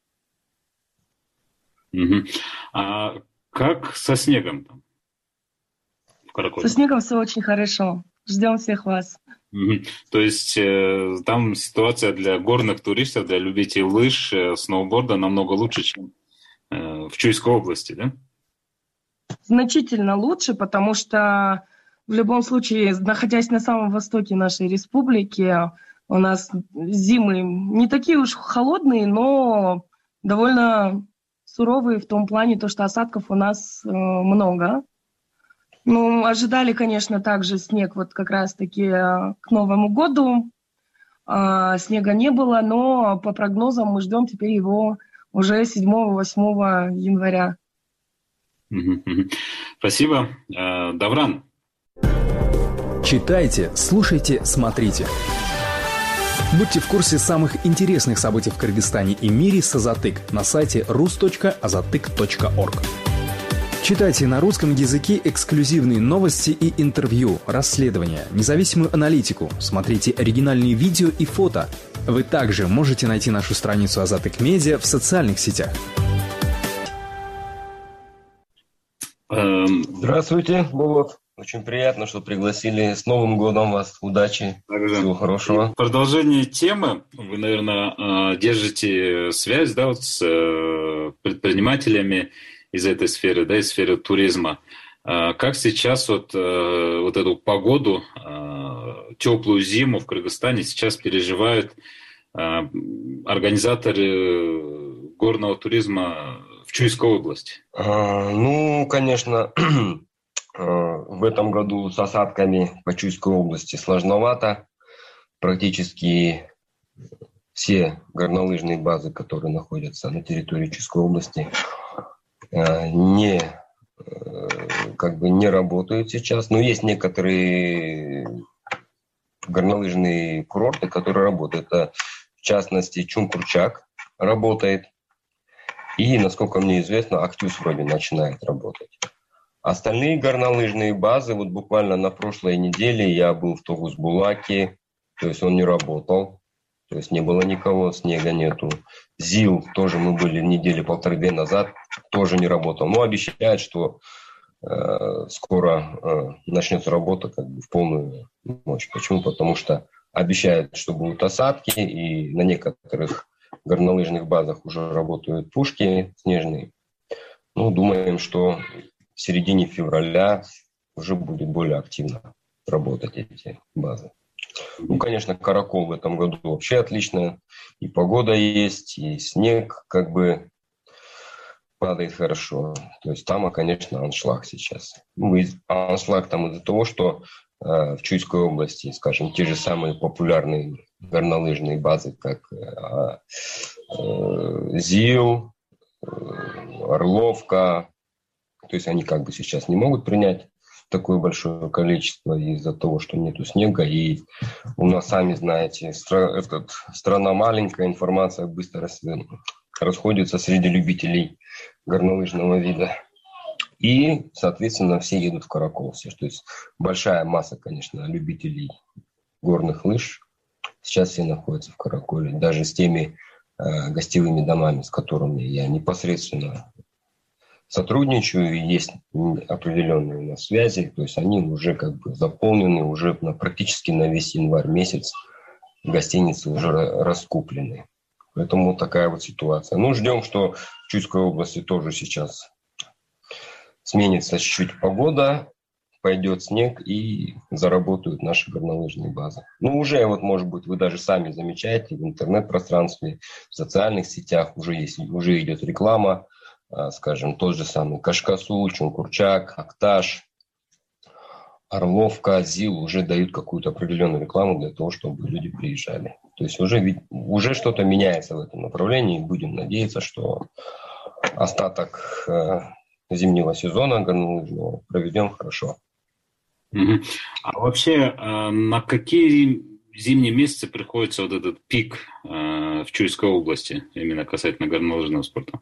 Угу. А как со снегом там в Караколе? Со снегом все очень хорошо. Ждем всех вас. Угу. То есть э, там ситуация для горных туристов, для любителей лыж, э, сноуборда намного лучше, чем в Чуйской области, да? Значительно лучше, потому что в любом случае, находясь на самом востоке нашей республики, у нас зимы не такие уж холодные, но довольно суровые в том плане, то, что осадков у нас э, много. Ну, ожидали, конечно, также снег вот как раз-таки к Новому году. снега не было, но по прогнозам мы ждем теперь его уже седьмого-восьмого января. Спасибо. Давран. Читайте, слушайте, смотрите. Будьте в курсе самых интересных событий в Кыргызстане и мире с Азатык на сайте рус точка азатык точка орг. Читайте на русском языке эксклюзивные новости и интервью, расследования, независимую аналитику, смотрите оригинальные видео и фото. Вы также можете найти нашу страницу Азатык Медиа в социальных сетях. Здравствуйте, Булат. Очень приятно, что пригласили. С Новым годом вас. Удачи. Также. Всего хорошего. В продолжение темы. Вы, наверное, держите связь, да, вот с предпринимателями из этой сферы, да, из сферы туризма. Как сейчас вот, вот эту погоду, теплую зиму в Кыргызстане сейчас переживают организаторы горного туризма в Чуйской области? А, ну, конечно, в этом году с осадками по Чуйской области сложновато. Практически все горнолыжные базы, которые находятся на территории Чуйской области, не, как бы не работают сейчас. Но есть некоторые горнолыжные курорты, которые работают. Это, в частности, Чунгкурчак работает. И, насколько мне известно, Актюс вроде начинает работать. Остальные горнолыжные базы, вот буквально на прошлой неделе я был в Тогуз-Булаке, то есть он не работал, то есть не было никого, снега нету. ЗИЛ тоже мы были недели полторы-две назад, тоже не работал. Но обещают, что э, скоро э, начнется работа как бы в полную мощь. Почему? Потому что обещают, что будут осадки, и на некоторых горнолыжных базах уже работают пушки снежные. Ну, думаем, что в середине февраля уже будет более активно работать эти базы. Ну, конечно, Каракол в этом году вообще отлично. И погода есть, и снег как бы падает хорошо. То есть там, конечно, аншлаг сейчас. Ну, аншлаг там из-за того, что э, в Чуйской области, скажем, те же самые популярные горнолыжные базы, как э, э, ЗИЛ, э, Орловка, то есть они как бы сейчас не могут принять такое большое количество из-за того, что нету снега. И у нас, сами знаете, стра- этот, страна маленькая, информация быстро рас- расходится среди любителей горнолыжного вида. И, соответственно, все едут в Каракол. То есть большая масса, конечно, любителей горных лыж сейчас все находятся в Караколе. Даже с теми э, гостевыми домами, с которыми я непосредственно сотрудничаю, есть определенные у нас связи, то есть они уже как бы заполнены, уже на, практически на весь январь месяц гостиницы уже раскуплены. Поэтому такая вот ситуация. Ну, ждем, что в Чуйской области тоже сейчас сменится чуть-чуть погода, пойдет снег и заработают наши горнолыжные базы. Ну, уже вот, может быть, вы даже сами замечаете в интернет-пространстве, в социальных сетях уже есть, уже идет реклама. Скажем, тот же самый Кашкасу, Чунгкурчак, Акташ, Орловка, ЗИЛ уже дают какую-то определенную рекламу для того, чтобы люди приезжали. То есть уже, уже что-то меняется в этом направлении. Будем надеяться, что остаток э, зимнего сезона горнолыжного проведем хорошо. Mm-hmm. А вообще, э, на какие зимние месяцы приходится вот этот пик э, в Чуйской области, именно касательно горнолыжного спорта?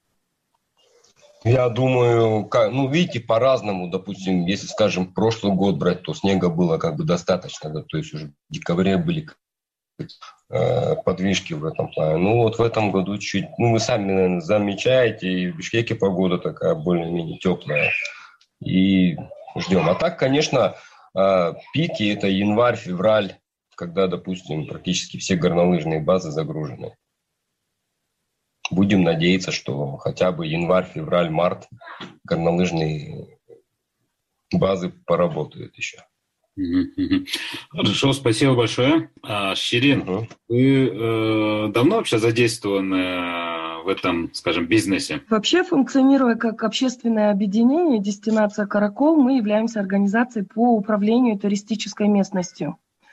Я думаю, как, ну, видите, по-разному. Допустим, если, скажем, прошлый год брать, то снега было как бы достаточно. Да, то есть уже в декабре были э, подвижки в этом плане. Ну, вот в этом году чуть... Ну, вы сами, наверное, замечаете, и в Бишкеке погода такая более-менее теплая. И ждем. А так, конечно, э, пики – это январь-февраль, когда, допустим, практически все горнолыжные базы загружены. Будем надеяться, что хотя бы январь, февраль, март горнолыжные базы поработают еще. Хорошо, спасибо большое. А, Ширин, uh-huh. вы э, давно вообще задействованы в этом, скажем, бизнесе? Вообще, функционируя как общественное объединение «Дестинация Каракол», мы являемся организацией по управлению туристической местностью.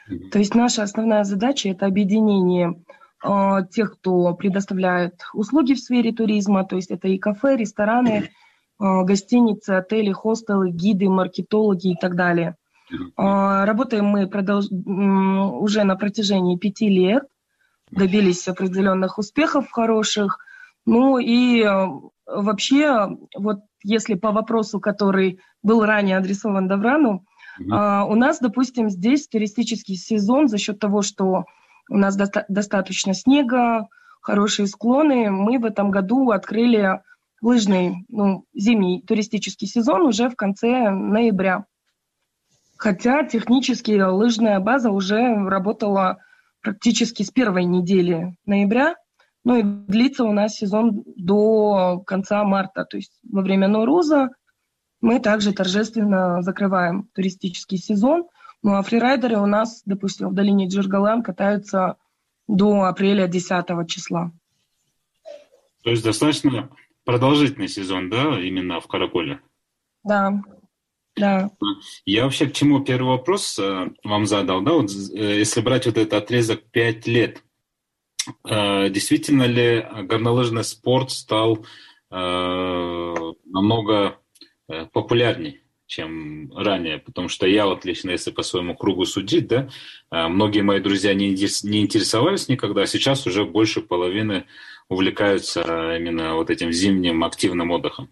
То есть наша основная задача – это объединение э, тех, кто предоставляет услуги в сфере туризма, то есть это и кафе, рестораны, э, гостиницы, отели, хостелы, гиды, маркетологи и так далее. Э, работаем мы продолж... уже на протяжении пяти лет, добились определенных успехов хороших. Ну и э, вообще, вот если по вопросу, который был ранее адресован Даврану, Uh, у нас, допустим, здесь туристический сезон за счет того, что у нас доста- достаточно снега, хорошие склоны, мы в этом году открыли лыжный, ну, зимний туристический сезон уже в конце ноября. Хотя технически лыжная база уже работала практически с первой недели ноября, ну и длится у нас сезон до конца марта, то есть во время Ноуруза мы также торжественно закрываем туристический сезон. Ну а фрирайдеры у нас, допустим, в долине Джиргалан катаются до апреля десятого числа. То есть достаточно продолжительный сезон, да, именно в Караколе? Да, да. Я вообще к чему первый вопрос э, вам задал, да, вот э, если брать вот этот отрезок пять лет, э, действительно ли горнолыжный спорт стал э, намного популярнее, чем ранее, потому что я вот лично, если по своему кругу судить, да, многие мои друзья не интересовались никогда, а сейчас уже больше половины увлекаются именно вот этим зимним активным отдыхом.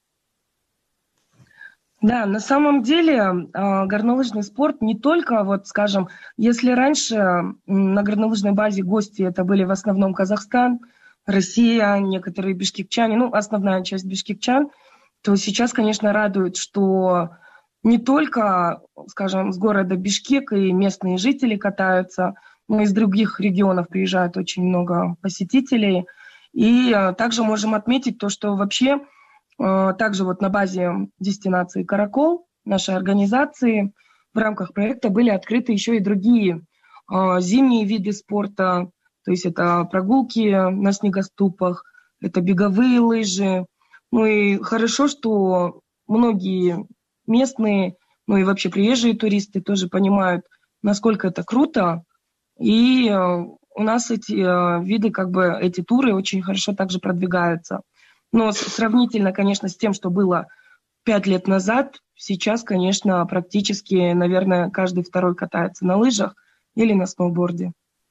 Да, на самом деле горнолыжный спорт не только, вот скажем, если раньше на горнолыжной базе гости это были в основном Казахстан, Россия, некоторые бишкекчане, ну, основная часть бишкекчан, то сейчас, конечно, радует, что не только, скажем, с города Бишкек и местные жители катаются, но и из других регионов приезжают очень много посетителей. И также можем отметить то, что вообще также вот на базе дестинации «Каракол» нашей организации в рамках проекта были открыты еще и другие зимние виды спорта, то есть это прогулки на снегоступах, это беговые лыжи. Ну и хорошо, что многие местные, ну и вообще приезжие туристы тоже понимают, насколько это круто. И у нас эти виды, как бы эти туры очень хорошо также продвигаются. Но сравнительно, конечно, с тем, что было пять лет назад, сейчас, конечно, практически, наверное, каждый второй катается на лыжах или на сноуборде.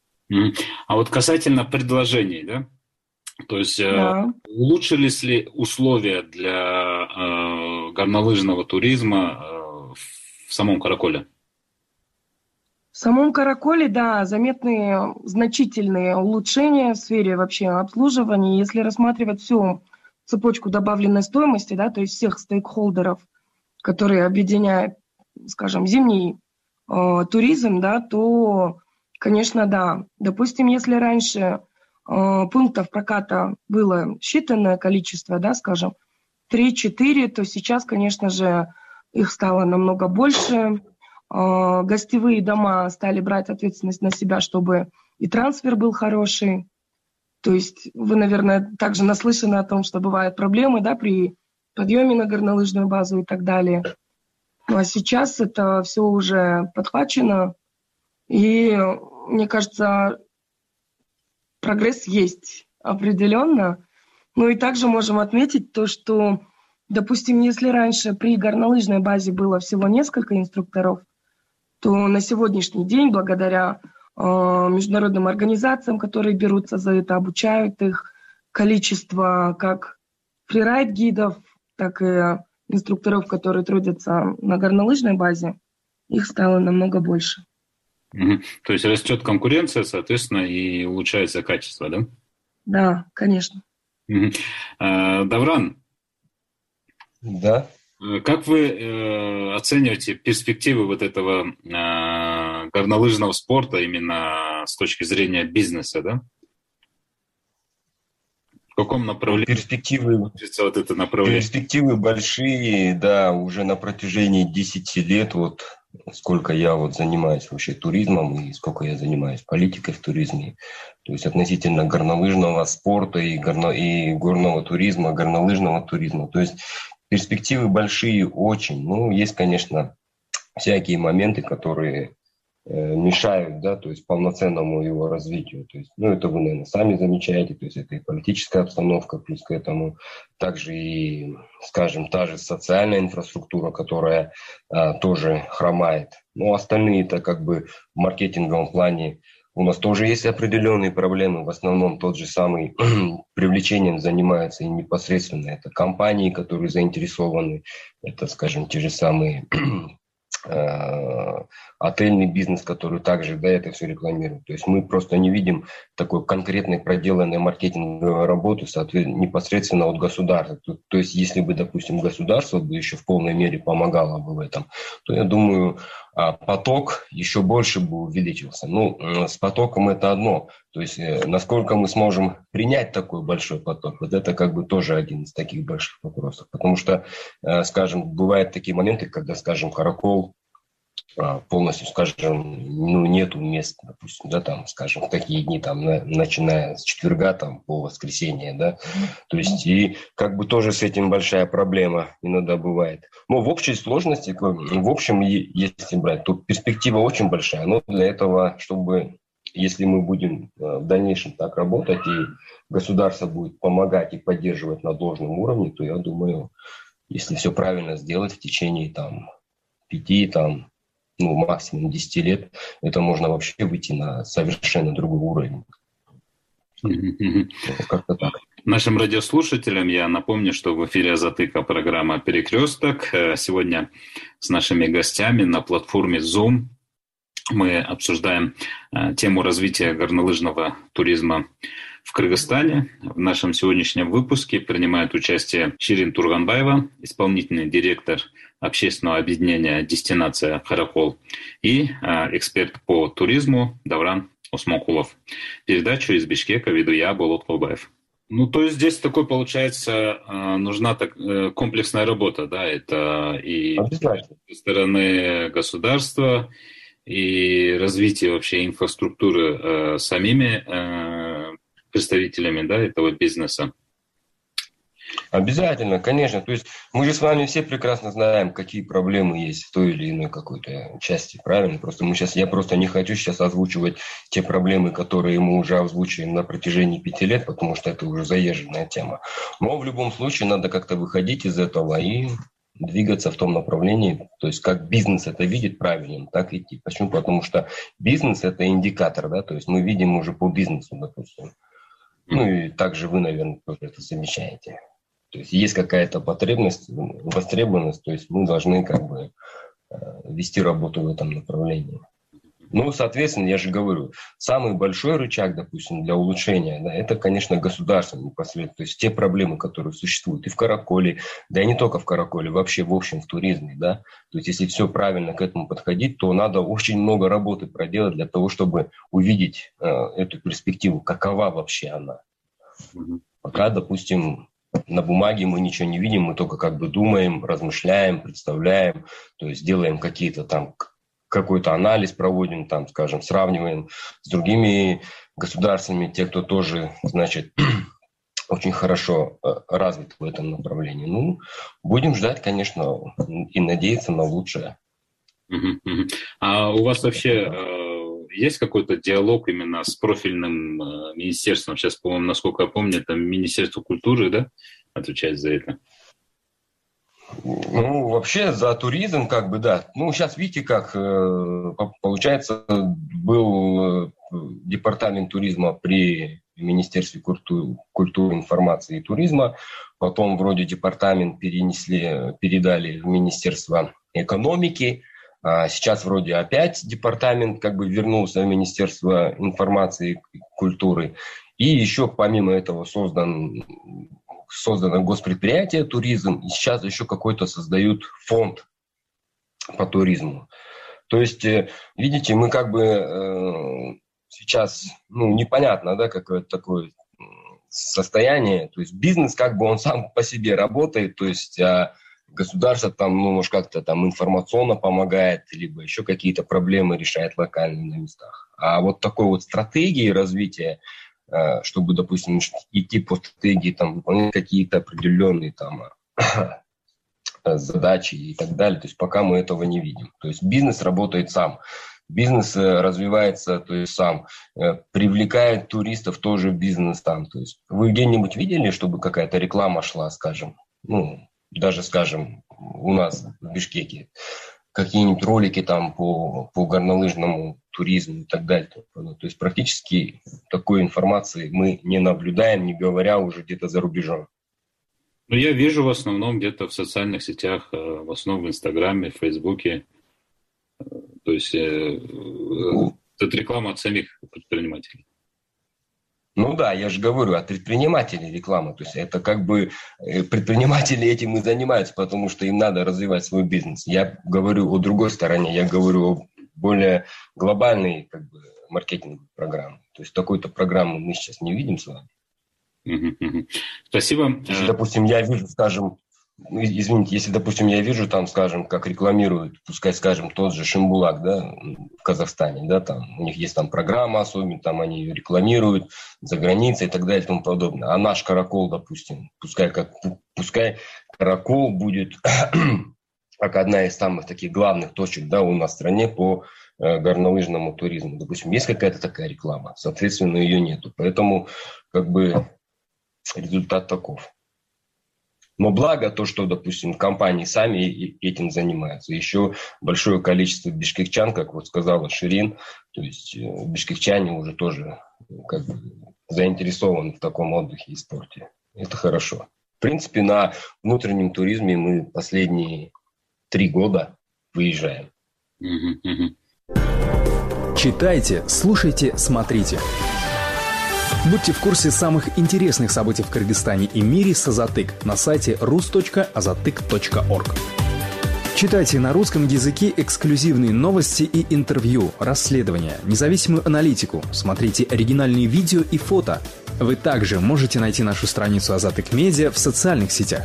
А вот касательно предложений, да? То есть да. улучшились ли условия для э, горнолыжного туризма э, в самом Караколе? В самом Караколе, да, заметные значительные улучшения в сфере вообще обслуживания. Если рассматривать всю цепочку добавленной стоимости, да, то есть всех стейкхолдеров, которые объединяют, скажем, зимний э, туризм, да, то, конечно, да. Допустим, если раньше пунктов проката было считанное количество, да, скажем, три-четыре, то сейчас, конечно же, их стало намного больше. Гостевые дома стали брать ответственность на себя, чтобы и трансфер был хороший. То есть вы, наверное, также наслышаны о том, что бывают проблемы, да, при подъеме на горнолыжную базу и так далее. Ну, а сейчас это все уже подхвачено. И, мне кажется, прогресс есть определенно. Ну и также можем отметить то, что, допустим, если раньше при горнолыжной базе было всего несколько инструкторов, то на сегодняшний день, благодаря э, международным организациям, которые берутся за это, обучают их, количество как фрирайд-гидов, так и инструкторов, которые трудятся на горнолыжной базе, их стало намного больше. Угу. То есть растет конкуренция, соответственно, и улучшается качество, да? Да, конечно. Угу. А, Давран? Да. Как вы э, оцениваете перспективы вот этого э, горнолыжного спорта именно с точки зрения бизнеса, да? В каком направлении? Перспективы, вот это направление? Перспективы большие, да, уже на протяжении десяти лет, вот сколько я вот занимаюсь вообще туризмом и сколько я занимаюсь политикой в туризме, то есть относительно горнолыжного спорта и, горно, и горного туризма, горнолыжного туризма, то есть перспективы большие очень. Ну, есть, конечно, всякие моменты, которые мешают, да, то есть полноценному его развитию. То есть, ну, это вы, наверное, сами замечаете, то есть это и политическая обстановка, плюс к этому также и, скажем, та же социальная инфраструктура, которая а, тоже хромает. Но остальные-то как бы в маркетинговом плане у нас тоже есть определенные проблемы. В основном тот же самый привлечением занимаются и непосредственно это компании, которые заинтересованы, это, скажем, те же самые отельный бизнес, который также, да, это все рекламирует. То есть мы просто не видим такой конкретной проделанной маркетинговой работы, соответственно, непосредственно от государства. То, то есть если бы, допустим, государство бы еще в полной мере помогало бы в этом, то, я думаю, поток еще больше бы увеличился. Ну, с потоком это одно. То есть насколько мы сможем принять такой большой поток, вот это как бы тоже один из таких больших вопросов. Потому что, скажем, бывают такие моменты, когда, скажем, Каракол полностью, скажем, ну, нету мест, допустим, да, там, скажем, в такие дни, там, на, начиная с четверга, там, по воскресенье, да, то есть, и как бы тоже с этим большая проблема иногда бывает. Но в общей сложности, в общем, если брать, то перспектива очень большая, но для этого, чтобы, если мы будем в дальнейшем так работать, и государство будет помогать и поддерживать на должном уровне, то, я думаю, если все правильно сделать в течение, там, пяти, там, ну, максимум десяти лет, это можно вообще выйти на совершенно другой уровень. Mm-hmm. Как-то так. Нашим радиослушателям я напомню, что в эфире «Азатыка» программа «Перекресток». Сегодня с нашими гостями на платформе Zoom мы обсуждаем тему развития горнолыжного туризма в Кыргызстане. В нашем сегодняшнем выпуске принимает участие Ширин Турганбаева, исполнительный директор общественного объединения «Дестинация Каракол», и э, эксперт по туризму Давран Осмонкулов. Передачу из Бишкека веду я, Болот Колбаев. Ну, то есть здесь такой, получается, нужна так, комплексная работа, да, это и со стороны государства, и развитие вообще инфраструктуры э, самими э, представителями, да, этого бизнеса. Обязательно, конечно. То есть мы же с вами все прекрасно знаем, какие проблемы есть в той или иной какой-то части, правильно? Просто мы сейчас, я просто не хочу сейчас озвучивать те проблемы, которые мы уже озвучиваем на протяжении пяти лет, потому что это уже заезженная тема. Но в любом случае надо как-то выходить из этого и двигаться в том направлении, то есть как бизнес это видит правильно, так идти. Почему? Потому что бизнес это индикатор, да, то есть мы видим уже по бизнесу, допустим. Ну и также вы, наверное, тоже это замечаете. То есть есть какая-то потребность, востребованность, то есть мы должны как бы вести работу в этом направлении. Ну, соответственно, я же говорю, самый большой рычаг, допустим, для улучшения, да, это, конечно, государство непосредственно. То есть те проблемы, которые существуют и в Караколе, да и не только в Караколе, вообще в общем в туризме, да. То есть если все правильно к этому подходить, то надо очень много работы проделать для того, чтобы увидеть э, эту перспективу, какова вообще она. Пока, допустим, на бумаге мы ничего не видим, мы только как бы думаем, размышляем, представляем, то есть делаем какие-то там какой-то анализ проводим, там, скажем, сравниваем с другими государствами, те, кто тоже, значит, очень хорошо развит в этом направлении. Ну, будем ждать, конечно, и надеяться на лучшее. А у вас вообще э, есть какой-то диалог именно с профильным э, министерством? Сейчас, по-моему, насколько я помню, там Министерство культуры, да, отвечает за это? Ну, вообще за туризм, как бы, да. Ну, сейчас видите, как э, получается, был э, департамент туризма при Министерстве культуры, культуры, информации и туризма. Потом вроде департамент перенесли, передали в Министерство экономики. А сейчас вроде опять департамент как бы вернулся в Министерство информации и культуры. И еще помимо этого создан... создано госпредприятие «Туризм», и сейчас еще какой-то создают фонд по туризму. То есть, видите, мы как бы э, сейчас, ну, непонятно, да, какое-то такое состояние. То есть бизнес как бы он сам по себе работает, то есть а государство там, ну, может, как-то там информационно помогает, либо еще какие-то проблемы решает локально на местах. А вот такой вот стратегии развития, чтобы, допустим, идти по стратегии, там, выполнять какие-то определенные там задачи и так далее. То есть пока мы этого не видим. То есть бизнес работает сам. бизнес развивается, то есть сам привлекает туристов, тоже бизнес там. То есть вы где-нибудь видели, чтобы какая-то реклама шла, скажем, ну, даже, скажем, у нас в Бишкеке, какие-нибудь ролики там по, по горнолыжному туризму и так далее. То есть практически такой информации мы не наблюдаем, не говоря уже где-то за рубежом. Ну, я вижу в основном где-то в социальных сетях, в основном в Инстаграме, в Фейсбуке. То есть э, это реклама от самих предпринимателей. Ну да, я же говорю, от предпринимателей реклама. То есть это как бы предприниматели этим и занимаются, потому что им надо развивать свой бизнес. Я говорю о другой стороне, я говорю о более глобальной как бы маркетинговой программе. То есть такой-то программы мы сейчас не видим с вами. Спасибо. Если, допустим, я вижу, скажем, извините, если, допустим, я вижу там, скажем, как рекламируют, пускай, скажем, тот же Шимбулак, да, в Казахстане, да, там, у них есть там программа особенно, там они ее рекламируют за границей и так далее и тому подобное. А наш Каракол, допустим, пускай, как, пускай Каракол будет как одна из самых таких главных точек, да, у нас в стране по э, горнолыжному туризму. Допустим, есть какая-то такая реклама, соответственно, ее нету. Поэтому, как бы, результат таков. Но благо то, что, допустим, компании сами этим занимаются. Еще большое количество бишкекчан, как вот сказала Ширин, то есть бишкекчане уже тоже как бы заинтересованы в таком отдыхе и спорте. Это хорошо. В принципе, на внутреннем туризме мы последние три года выезжаем. Читайте, слушайте, смотрите. Будьте в курсе самых интересных событий в Кыргызстане и мире с Азатык на сайте рус точка азатык точка орг. Читайте на русском языке эксклюзивные новости и интервью, расследования, независимую аналитику, смотрите оригинальные видео и фото. Вы также можете найти нашу страницу Азатык Медиа в социальных сетях.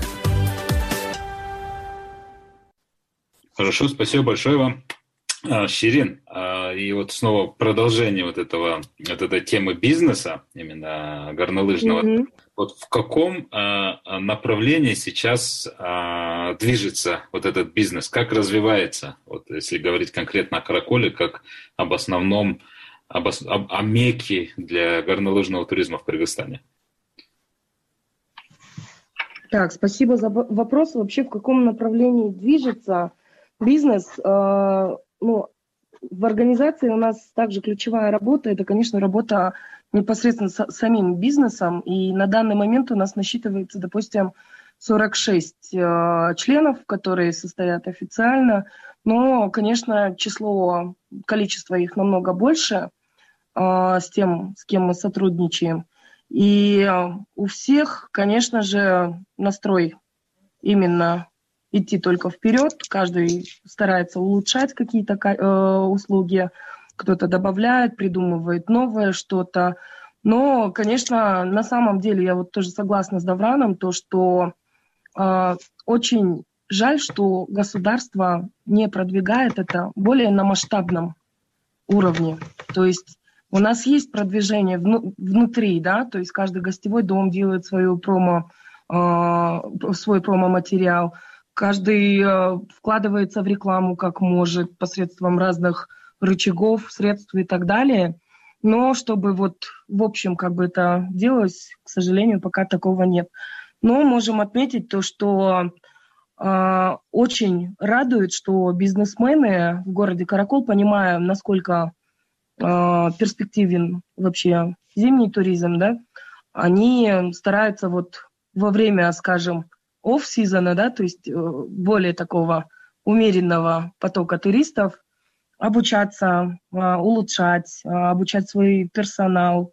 Хорошо, спасибо большое вам. Ширин, и вот снова продолжение вот этого, вот этой темы бизнеса, именно горнолыжного. Mm-hmm. Вот в каком направлении сейчас движется вот этот бизнес, как развивается, вот если говорить конкретно о Караколе, как об основном, об, об, о мекке для горнолыжного туризма в Кыргызстане? Так, спасибо за вопрос. Вообще, в каком направлении движется бизнес? Ну, в организации у нас также ключевая работа, это, конечно, работа непосредственно с самим бизнесом, и на данный момент у нас насчитывается, допустим, сорок шесть э, членов, которые состоят официально, но, конечно, число, количество их намного больше э, с тем, с кем мы сотрудничаем, и э, у всех, конечно же, настрой именно идти только вперед, каждый старается улучшать какие-то э, услуги, кто-то добавляет, придумывает новое что-то. Но, конечно, на самом деле я вот тоже согласна с Давраном, то, что э, очень жаль, что государство не продвигает это более на масштабном уровне. То есть у нас есть продвижение вну- внутри, да, то есть каждый гостевой дом делает свою промо, э, свой промо-материал, каждый э, вкладывается в рекламу как может, посредством разных рычагов, средств и так далее. Но чтобы вот в общем как бы это делалось, к сожалению, пока такого нет. Но можем отметить то, что э, очень радует, что бизнесмены в городе Каракол, понимая, насколько э, перспективен вообще зимний туризм, да, они стараются вот во время, скажем, офф-сезона, да, то есть более такого умеренного потока туристов, обучаться, улучшать, обучать свой персонал,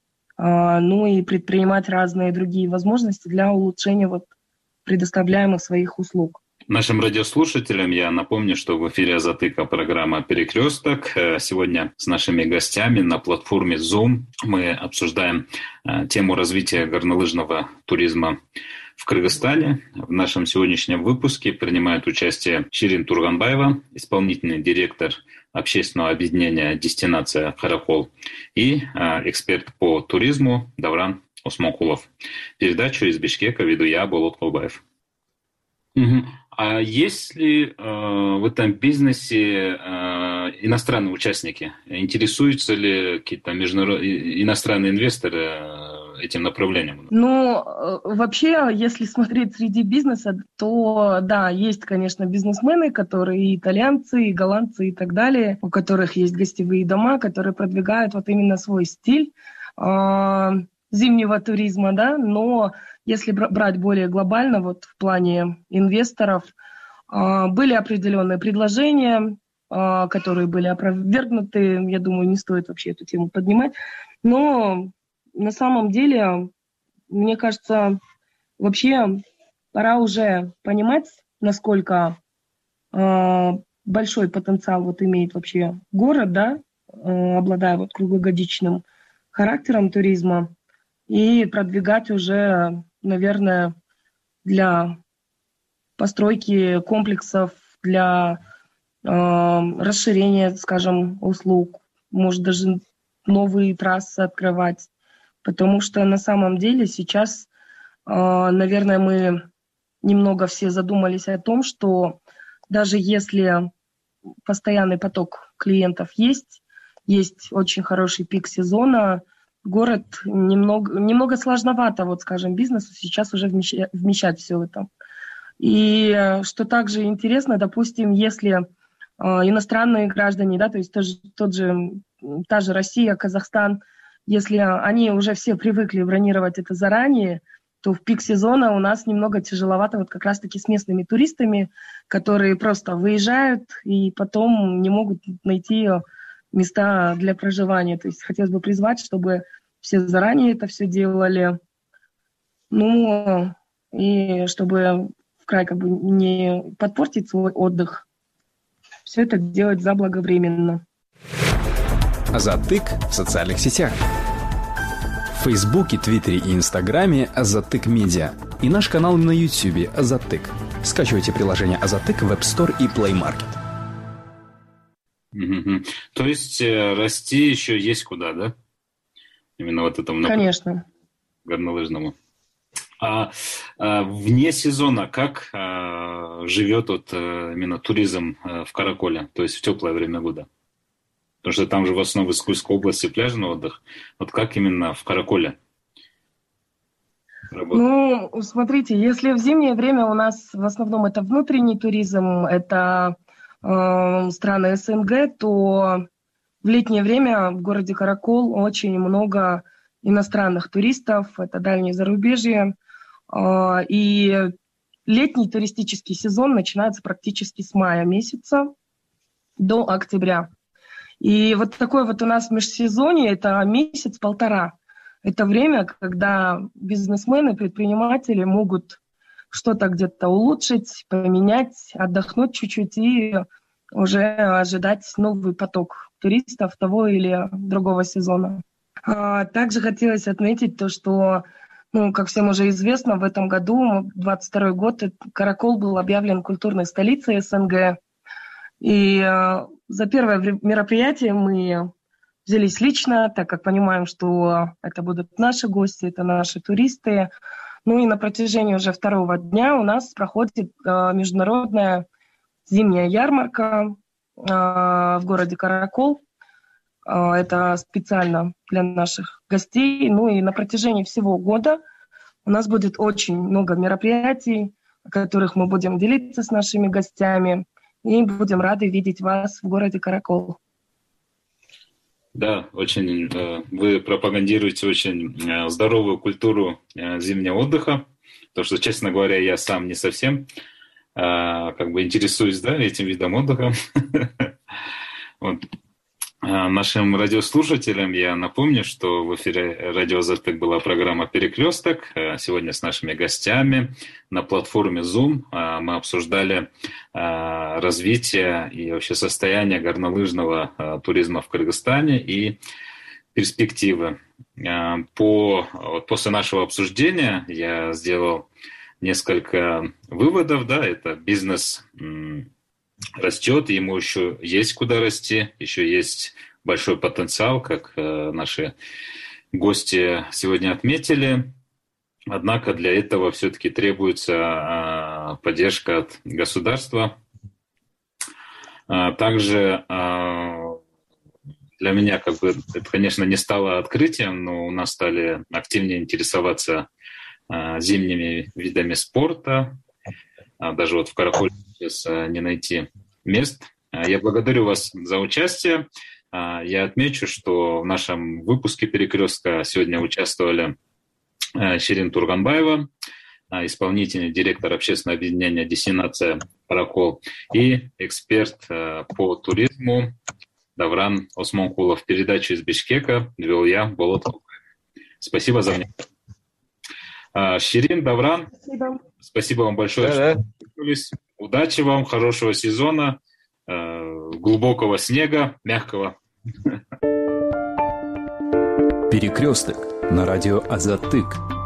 ну и предпринимать разные другие возможности для улучшения вот предоставляемых своих услуг. Нашим радиослушателям я напомню, что в эфире Азатыка программа «Перекресток». Сегодня с нашими гостями на платформе Zoom мы обсуждаем тему развития горнолыжного туризма в Кыргызстане. В нашем сегодняшнем выпуске принимает участие Ширин Турганбаева, исполнительный директор общественного объединения «Дестинация Каракол», и эксперт по туризму Давран Осмонкулов. Передачу из Бишкека веду я, Болот Колбаев. Угу. А есть ли в этом бизнесе иностранные участники? Интересуются ли какие-то международные иностранные инвесторы этим направлением? Ну, вообще, если смотреть среди бизнеса, то да, есть, конечно, бизнесмены, которые и итальянцы, и голландцы, и так далее, у которых есть гостевые дома, которые продвигают вот именно свой стиль э, зимнего туризма, да, но если брать более глобально, вот в плане инвесторов, э, были определенные предложения, э, которые были опровергнуты, я думаю, не стоит вообще эту тему поднимать, но на самом деле, мне кажется, вообще пора уже понимать, насколько э, большой потенциал вот имеет вообще город, да, э, обладая вот круглогодичным характером туризма, и продвигать уже, наверное, для постройки комплексов, для э, расширения, скажем, услуг, может даже новые трассы открывать. Потому что на самом деле сейчас, наверное, мы немного все задумались о том, что даже если постоянный поток клиентов есть, есть очень хороший пик сезона, город немного, немного сложновато, вот скажем, бизнесу сейчас уже вмещать, вмещать все это. И что также интересно, допустим, если иностранные граждане, да, то есть тот же, тот же, та же Россия, Казахстан, если они уже все привыкли бронировать это заранее, то в пик сезона у нас немного тяжеловато вот как раз-таки с местными туристами, которые просто выезжают и потом не могут найти места для проживания. То есть хотелось бы призвать, чтобы все заранее это все делали, ну и чтобы в край как бы не подпортить свой отдых, все это делать заблаговременно. Азатык в социальных сетях. В Фейсбуке, Твиттере и Инстаграме Азатык Медиа. И наш канал на Ютьюбе Азатык. Скачивайте приложение Азатык в App Store и Play Market. Mm-hmm. То есть расти еще есть куда, да? Именно вот этому Конечно. Горнолыжному. А, а вне сезона как а, живет вот, а, именно туризм а, в Караколе, то есть в теплое время года? Потому что там же в основном в Искульской области пляжный отдых. Вот как именно в Караколе работает? Ну, смотрите, если в зимнее время у нас в основном это внутренний туризм, это э, страны СНГ, то в летнее время в городе Каракол очень много иностранных туристов, это дальнее зарубежье. Э, и летний туристический сезон начинается практически с мая месяца до октября. И вот такой вот у нас межсезонье, это месяц-полтора. Это время, когда бизнесмены, предприниматели могут что-то где-то улучшить, поменять, отдохнуть чуть-чуть и уже ожидать новый поток туристов того или другого сезона. Также хотелось отметить то, что, ну, как всем уже известно, в этом году, двадцать второй год, Каракол был объявлен культурной столицей СНГ. И за первое мероприятие мы взялись лично, так как понимаем, что это будут наши гости, это наши туристы. Ну и на протяжении уже второго дня у нас проходит международная зимняя ярмарка в городе Каракол. Это специально для наших гостей. Ну и на протяжении всего года у нас будет очень много мероприятий, о которых мы будем делиться с нашими гостями. И будем рады видеть вас в городе Каракол. Да, очень вы пропагандируете очень здоровую культуру зимнего отдыха. Потому что, честно говоря, я сам не совсем как бы интересуюсь, да, этим видом отдыха. Вот. Нашим радиослушателям я напомню, что в эфире радио Азатык была программа «Перекресток». Сегодня с нашими гостями на платформе Zoom мы обсуждали развитие и вообще состояние горнолыжного туризма в Кыргызстане и перспективы. По, после нашего обсуждения я сделал несколько выводов. Да, это бизнес растет, ему еще есть куда расти, еще есть большой потенциал, как э, наши гости сегодня отметили. однако для этого все-таки требуется поддержка от государства. Также для меня, как бы, это, конечно, не стало открытием, но у нас стали активнее интересоваться зимними видами спорта. Даже вот в Караколе сейчас не найти мест. Я благодарю вас за участие. Я отмечу, что в нашем выпуске «Перекрестка» сегодня участвовали Ширин Турганбаева, исполнительный директор общественного объединения «Дестинация Каракол», и эксперт по туризму Давран Осмонкулов. Передачу из Бишкека вел я, Болот. Спасибо за внимание. Ширин, Давран, спасибо, спасибо вам большое, да, что присутствовали. Удачи вам, хорошего сезона, глубокого снега, мягкого. Перекресток на радио Азатык.